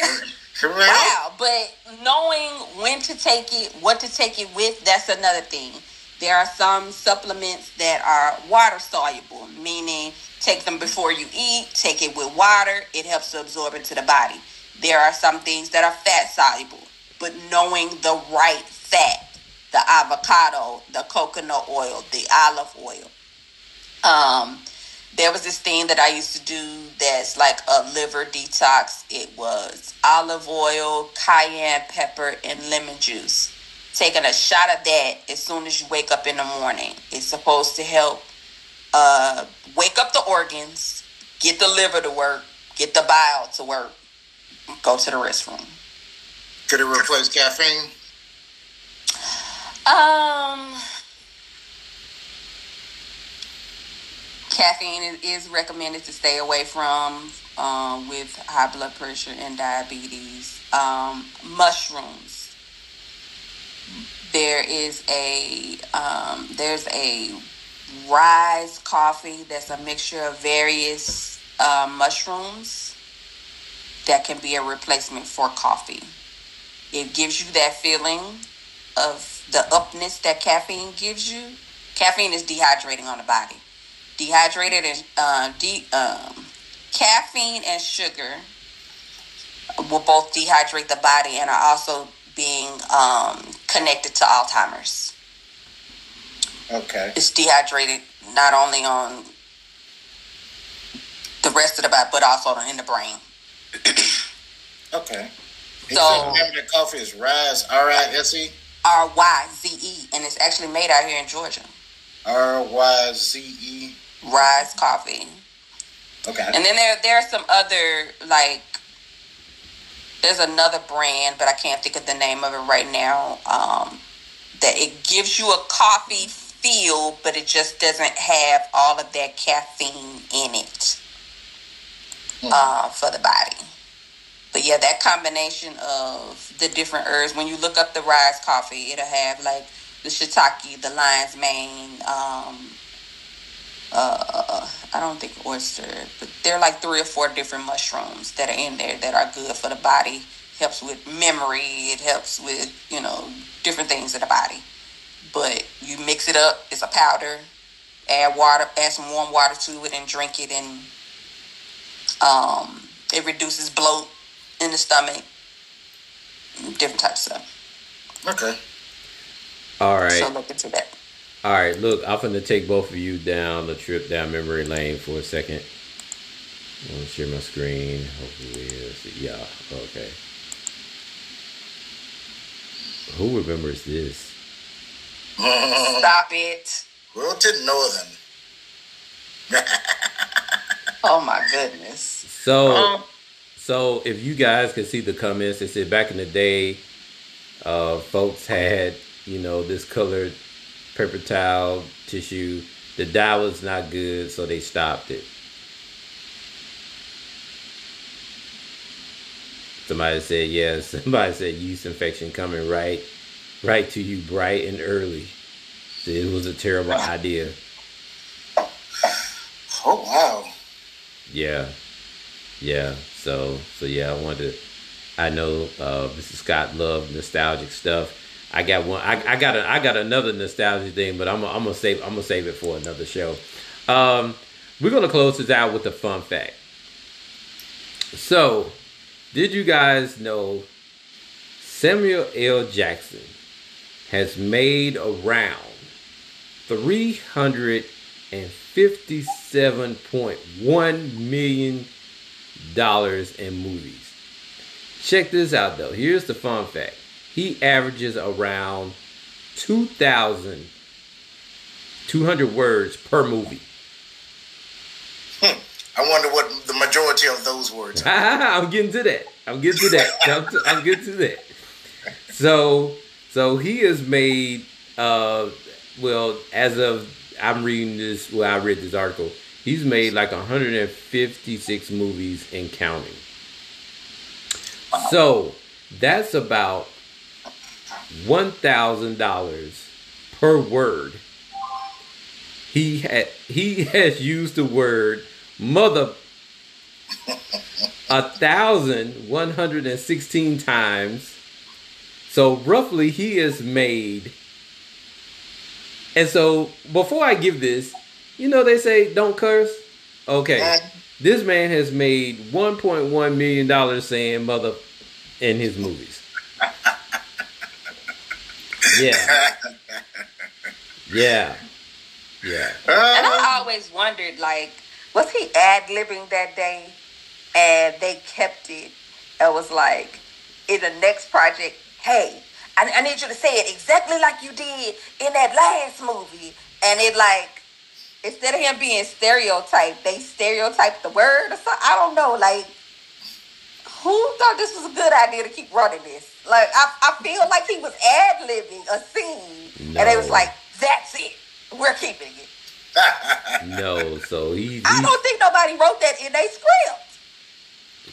wow. But knowing when to take it, what to take it with, that's another thing. There are some supplements that are water soluble, meaning take them before you eat, take it with water, it helps to absorb into the body. There are some things that are fat soluble, but knowing the right fat, the avocado, the coconut oil, the olive oil. Um, there was this thing that I used to do that's like a liver detox. It was olive oil, cayenne pepper, and lemon juice. Taking a shot of that as soon as you wake up in the morning. It's supposed to help uh, wake up the organs, get the liver to work, get the bile to work, go to the restroom. Could it replace caffeine? Um, caffeine is recommended to stay away from um, with high blood pressure and diabetes. Um, mushrooms. There is a um, there's a Rise coffee that's a mixture of various uh, mushrooms that can be a replacement for coffee. It gives you that feeling of the upness that caffeine gives you. Caffeine is dehydrating on the body. Dehydrated and uh, de- um, caffeine and sugar will both dehydrate the body and are also being um, connected to Alzheimer's. Okay. It's dehydrated not only on the rest of the body, but also in the brain. Okay. So, so the name of the coffee is Rise, R I S E? R Y Z E, and it's actually made out here in Georgia. R Y Z E? Rise Coffee. Okay. And then there there are some other, like, there's another brand, but I can't think of the name of it right now, um, that it gives you a coffee feel, but it just doesn't have all of that caffeine in it hmm. uh, for the body. But yeah, that combination of the different herbs, when you look up the Rise Coffee, it'll have like the shiitake, the lion's mane, um, uh, I don't think oyster, but there are like three or four different mushrooms that are in there that are good for the body. Helps with memory. It helps with, you know, different things in the body. But you mix it up. It's a powder. Add water, add some warm water to it and drink it. And um, it reduces bloat in the stomach. Different types of stuff. Okay. All right. So look into that. All right. Look, I'm going to take both of you down a trip down memory lane for a second. I'm going to share my screen. Hopefully, we'll see. Yeah. Okay. Who remembers this? Stop it. Wilton Northern. Oh my goodness. So, um, so if you guys can see the comments, they said back in the day, uh, folks had, you know, this colored paper towel tissue. The dye was not good, so they stopped it. Somebody said, yes. Somebody said yeast infection coming right, right to you bright and early. So it was a terrible idea. Oh, wow. Yeah. Yeah. So, so yeah, I wanted to, I know, uh, Mister Scott loved nostalgic stuff. I got one, I, I got a, I got another nostalgic thing, but I'm, I'm going to save, I'm going to save it for another show. Um, we're going to close this out with a fun fact. So, did you guys know Samuel L. Jackson has made around three hundred fifty-seven point one million dollars in movies? Check this out, though. Here's the fun fact. He averages around two thousand two hundred words per movie. Hmm. I wonder what the majority of those words are. I'm getting to that. I'm getting to that. I'm, to, I'm getting to that. So, so he has made, uh, well, as of, I'm reading this, well, I read this article, he's made like one hundred fifty-six movies and counting. Wow. So, that's about one thousand dollars per word. He had, he has used the word mother a thousand one hundred and sixteen times. So roughly he has made. And so before I give this, you know they say don't curse. Okay, this man has made one point one million dollars saying mother in his movies. Yeah, yeah, yeah. And I always wondered, like, was he ad-libbing that day and they kept it? It was like, in the next project, hey, I, I need you to say it exactly like you did in that last movie. And it like, instead of him being stereotyped, they stereotyped the word or something. I don't know, like, who thought this was a good idea to keep running this? Like, I, I feel like he was ad-libbing a scene. No. And they was like, that's it. We're keeping it. No, so he, he. I don't think nobody wrote that in their script.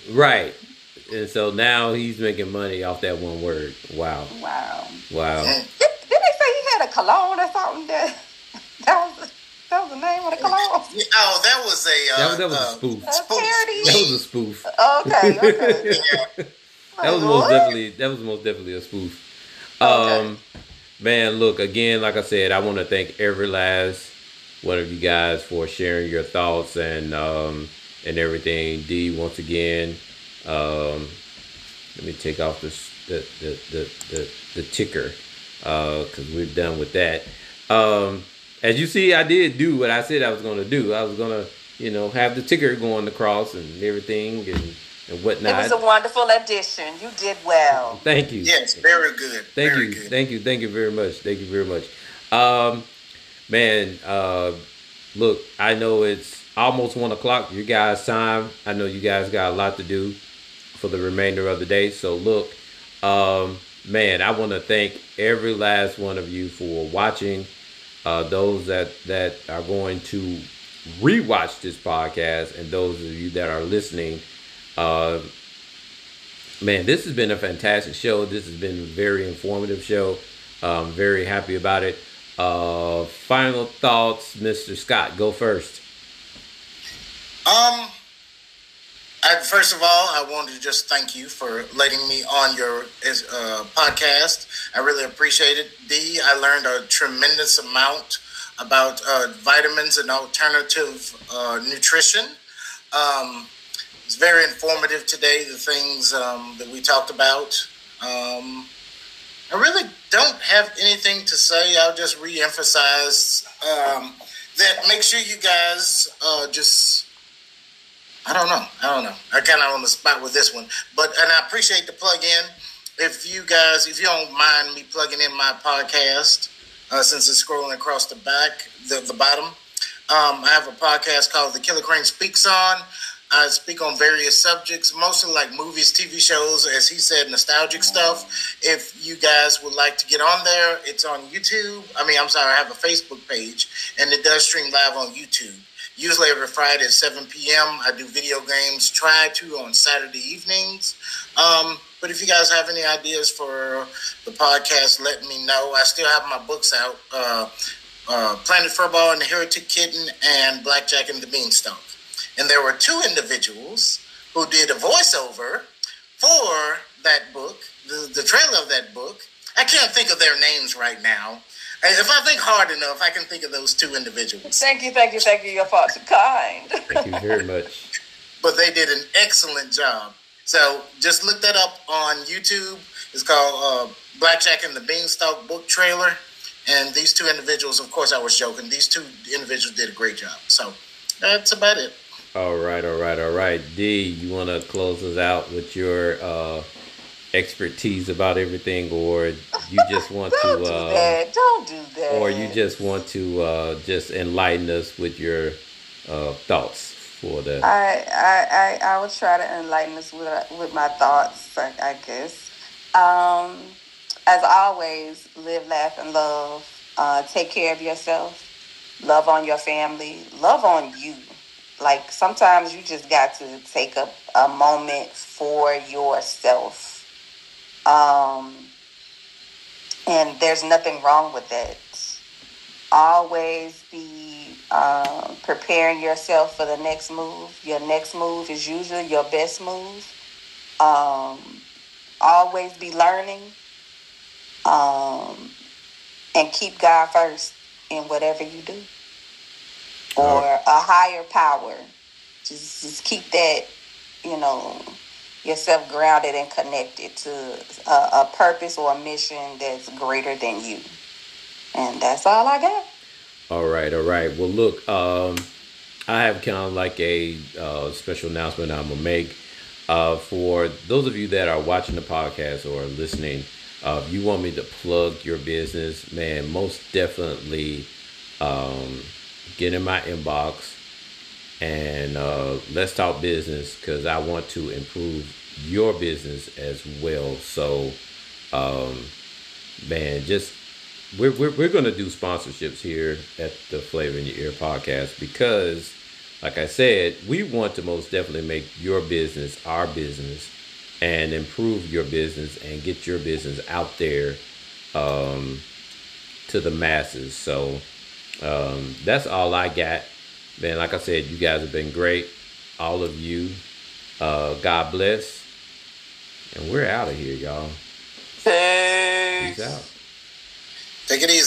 Right. And so now he's making money off that one word. Wow. Wow. Wow. Did, did they say he had a cologne or something? That that was that was the name of the cologne. Oh, that was a uh, That, that was a uh, spoof. A spoof. parody. That was a spoof. Okay. Okay. Yeah. That was most definitely that was most definitely a spoof. Okay. Um man, look, again, like I said, I want to thank every last one of you guys for sharing your thoughts and um and everything. D, once again, um let me take off this the the the the, the ticker uh because we're done with that. Um as you see, I did do what I said I was gonna do. I was gonna, you know, have the ticker going across and everything and and whatnot. It was a wonderful addition. You did well. Thank you. Yes, very good. Thank very you. Good. Thank you. Thank you very much. Thank you very much. Um, man, uh, look, I know it's almost one o'clock, your guys' time. I know you guys got a lot to do for the remainder of the day. So look, um, man, I want to thank every last one of you for watching. Uh, those that, that are going to rewatch this podcast and those of you that are listening. Uh, man, this has been a fantastic show. This has been a very informative show. I'm very happy about it. Uh, final thoughts, Mister Scott, go first. Um, I, first of all, I wanted to just thank you for letting me on your uh, podcast. I really appreciate it. D, I learned a tremendous amount about uh, vitamins and alternative uh, nutrition. Um, It's very informative today, the things um, that we talked about. Um, I really don't have anything to say. I'll just re-emphasize um, that make sure you guys uh, just, I don't know. I don't know. I kind of on the spot with this one. But, and I appreciate the plug in. If you guys, if you don't mind me plugging in my podcast, uh, since it's scrolling across the back, the, the bottom, um, I have a podcast called The Killer Crane Speaks On. I speak on various subjects, mostly like movies, T V shows, as he said, nostalgic stuff. If you guys would like to get on there, it's on YouTube. I mean, I'm sorry, I have a Facebook page, and it does stream live on YouTube. Usually every Friday at seven p.m. I do video games, try to on Saturday evenings. Um, but if you guys have any ideas for the podcast, let me know. I still have my books out, uh, uh, Planet Furball and the Heretic Kitten and Blackjack and the Beanstalk. And there were two individuals who did a voiceover for that book, the, the trailer of that book. I can't think of their names right now. If I think hard enough, I can think of those two individuals. Thank you, thank you, thank you. Your thoughts are kind. Thank you very much. But they did an excellent job. So just look that up on YouTube. It's called uh, Blackjack and the Beanstalk book trailer. And these two individuals, of course, I was joking. These two individuals did a great job. So that's about it. All right, all right, all right. D, you want to close us out with your uh, expertise about everything, or you just want Don't to, do uh, that. Don't do that. or you just want to uh, just enlighten us with your uh, thoughts for the? I, I, I, I will try to enlighten us with with my thoughts, I, I guess. Um, as always, live, laugh, and love. Uh, take care of yourself. Love on your family. Love on you. Like, sometimes you just got to take a, a moment for yourself. Um, and there's nothing wrong with that. Always be uh, preparing yourself for the next move. Your next move is usually your best move. Um, always be learning. Um, and keep God first in whatever you do. Or a higher power. Just, just keep that, you know, yourself grounded and connected to a, a purpose or a mission that's greater than you. And that's all I got. All right, all right. Well, look, um, I have kind of like a uh, special announcement I'm going to make. Uh, for those of you that are watching the podcast or listening, uh, if you want me to plug your business, man, most definitely um, get in my inbox and uh, let's talk business, because I want to improve your business as well. So, um, man, just we're we're, we're going to do sponsorships here at the Flavor in Your Ear podcast, because like I said, we want to most definitely make your business our business and improve your business and get your business out there um, to the masses. So um, that's all I got. Man, like I said, you guys have been great. All of you. Uh, God bless. And we're out of here, y'all. Peace Peace. out. Take it easy.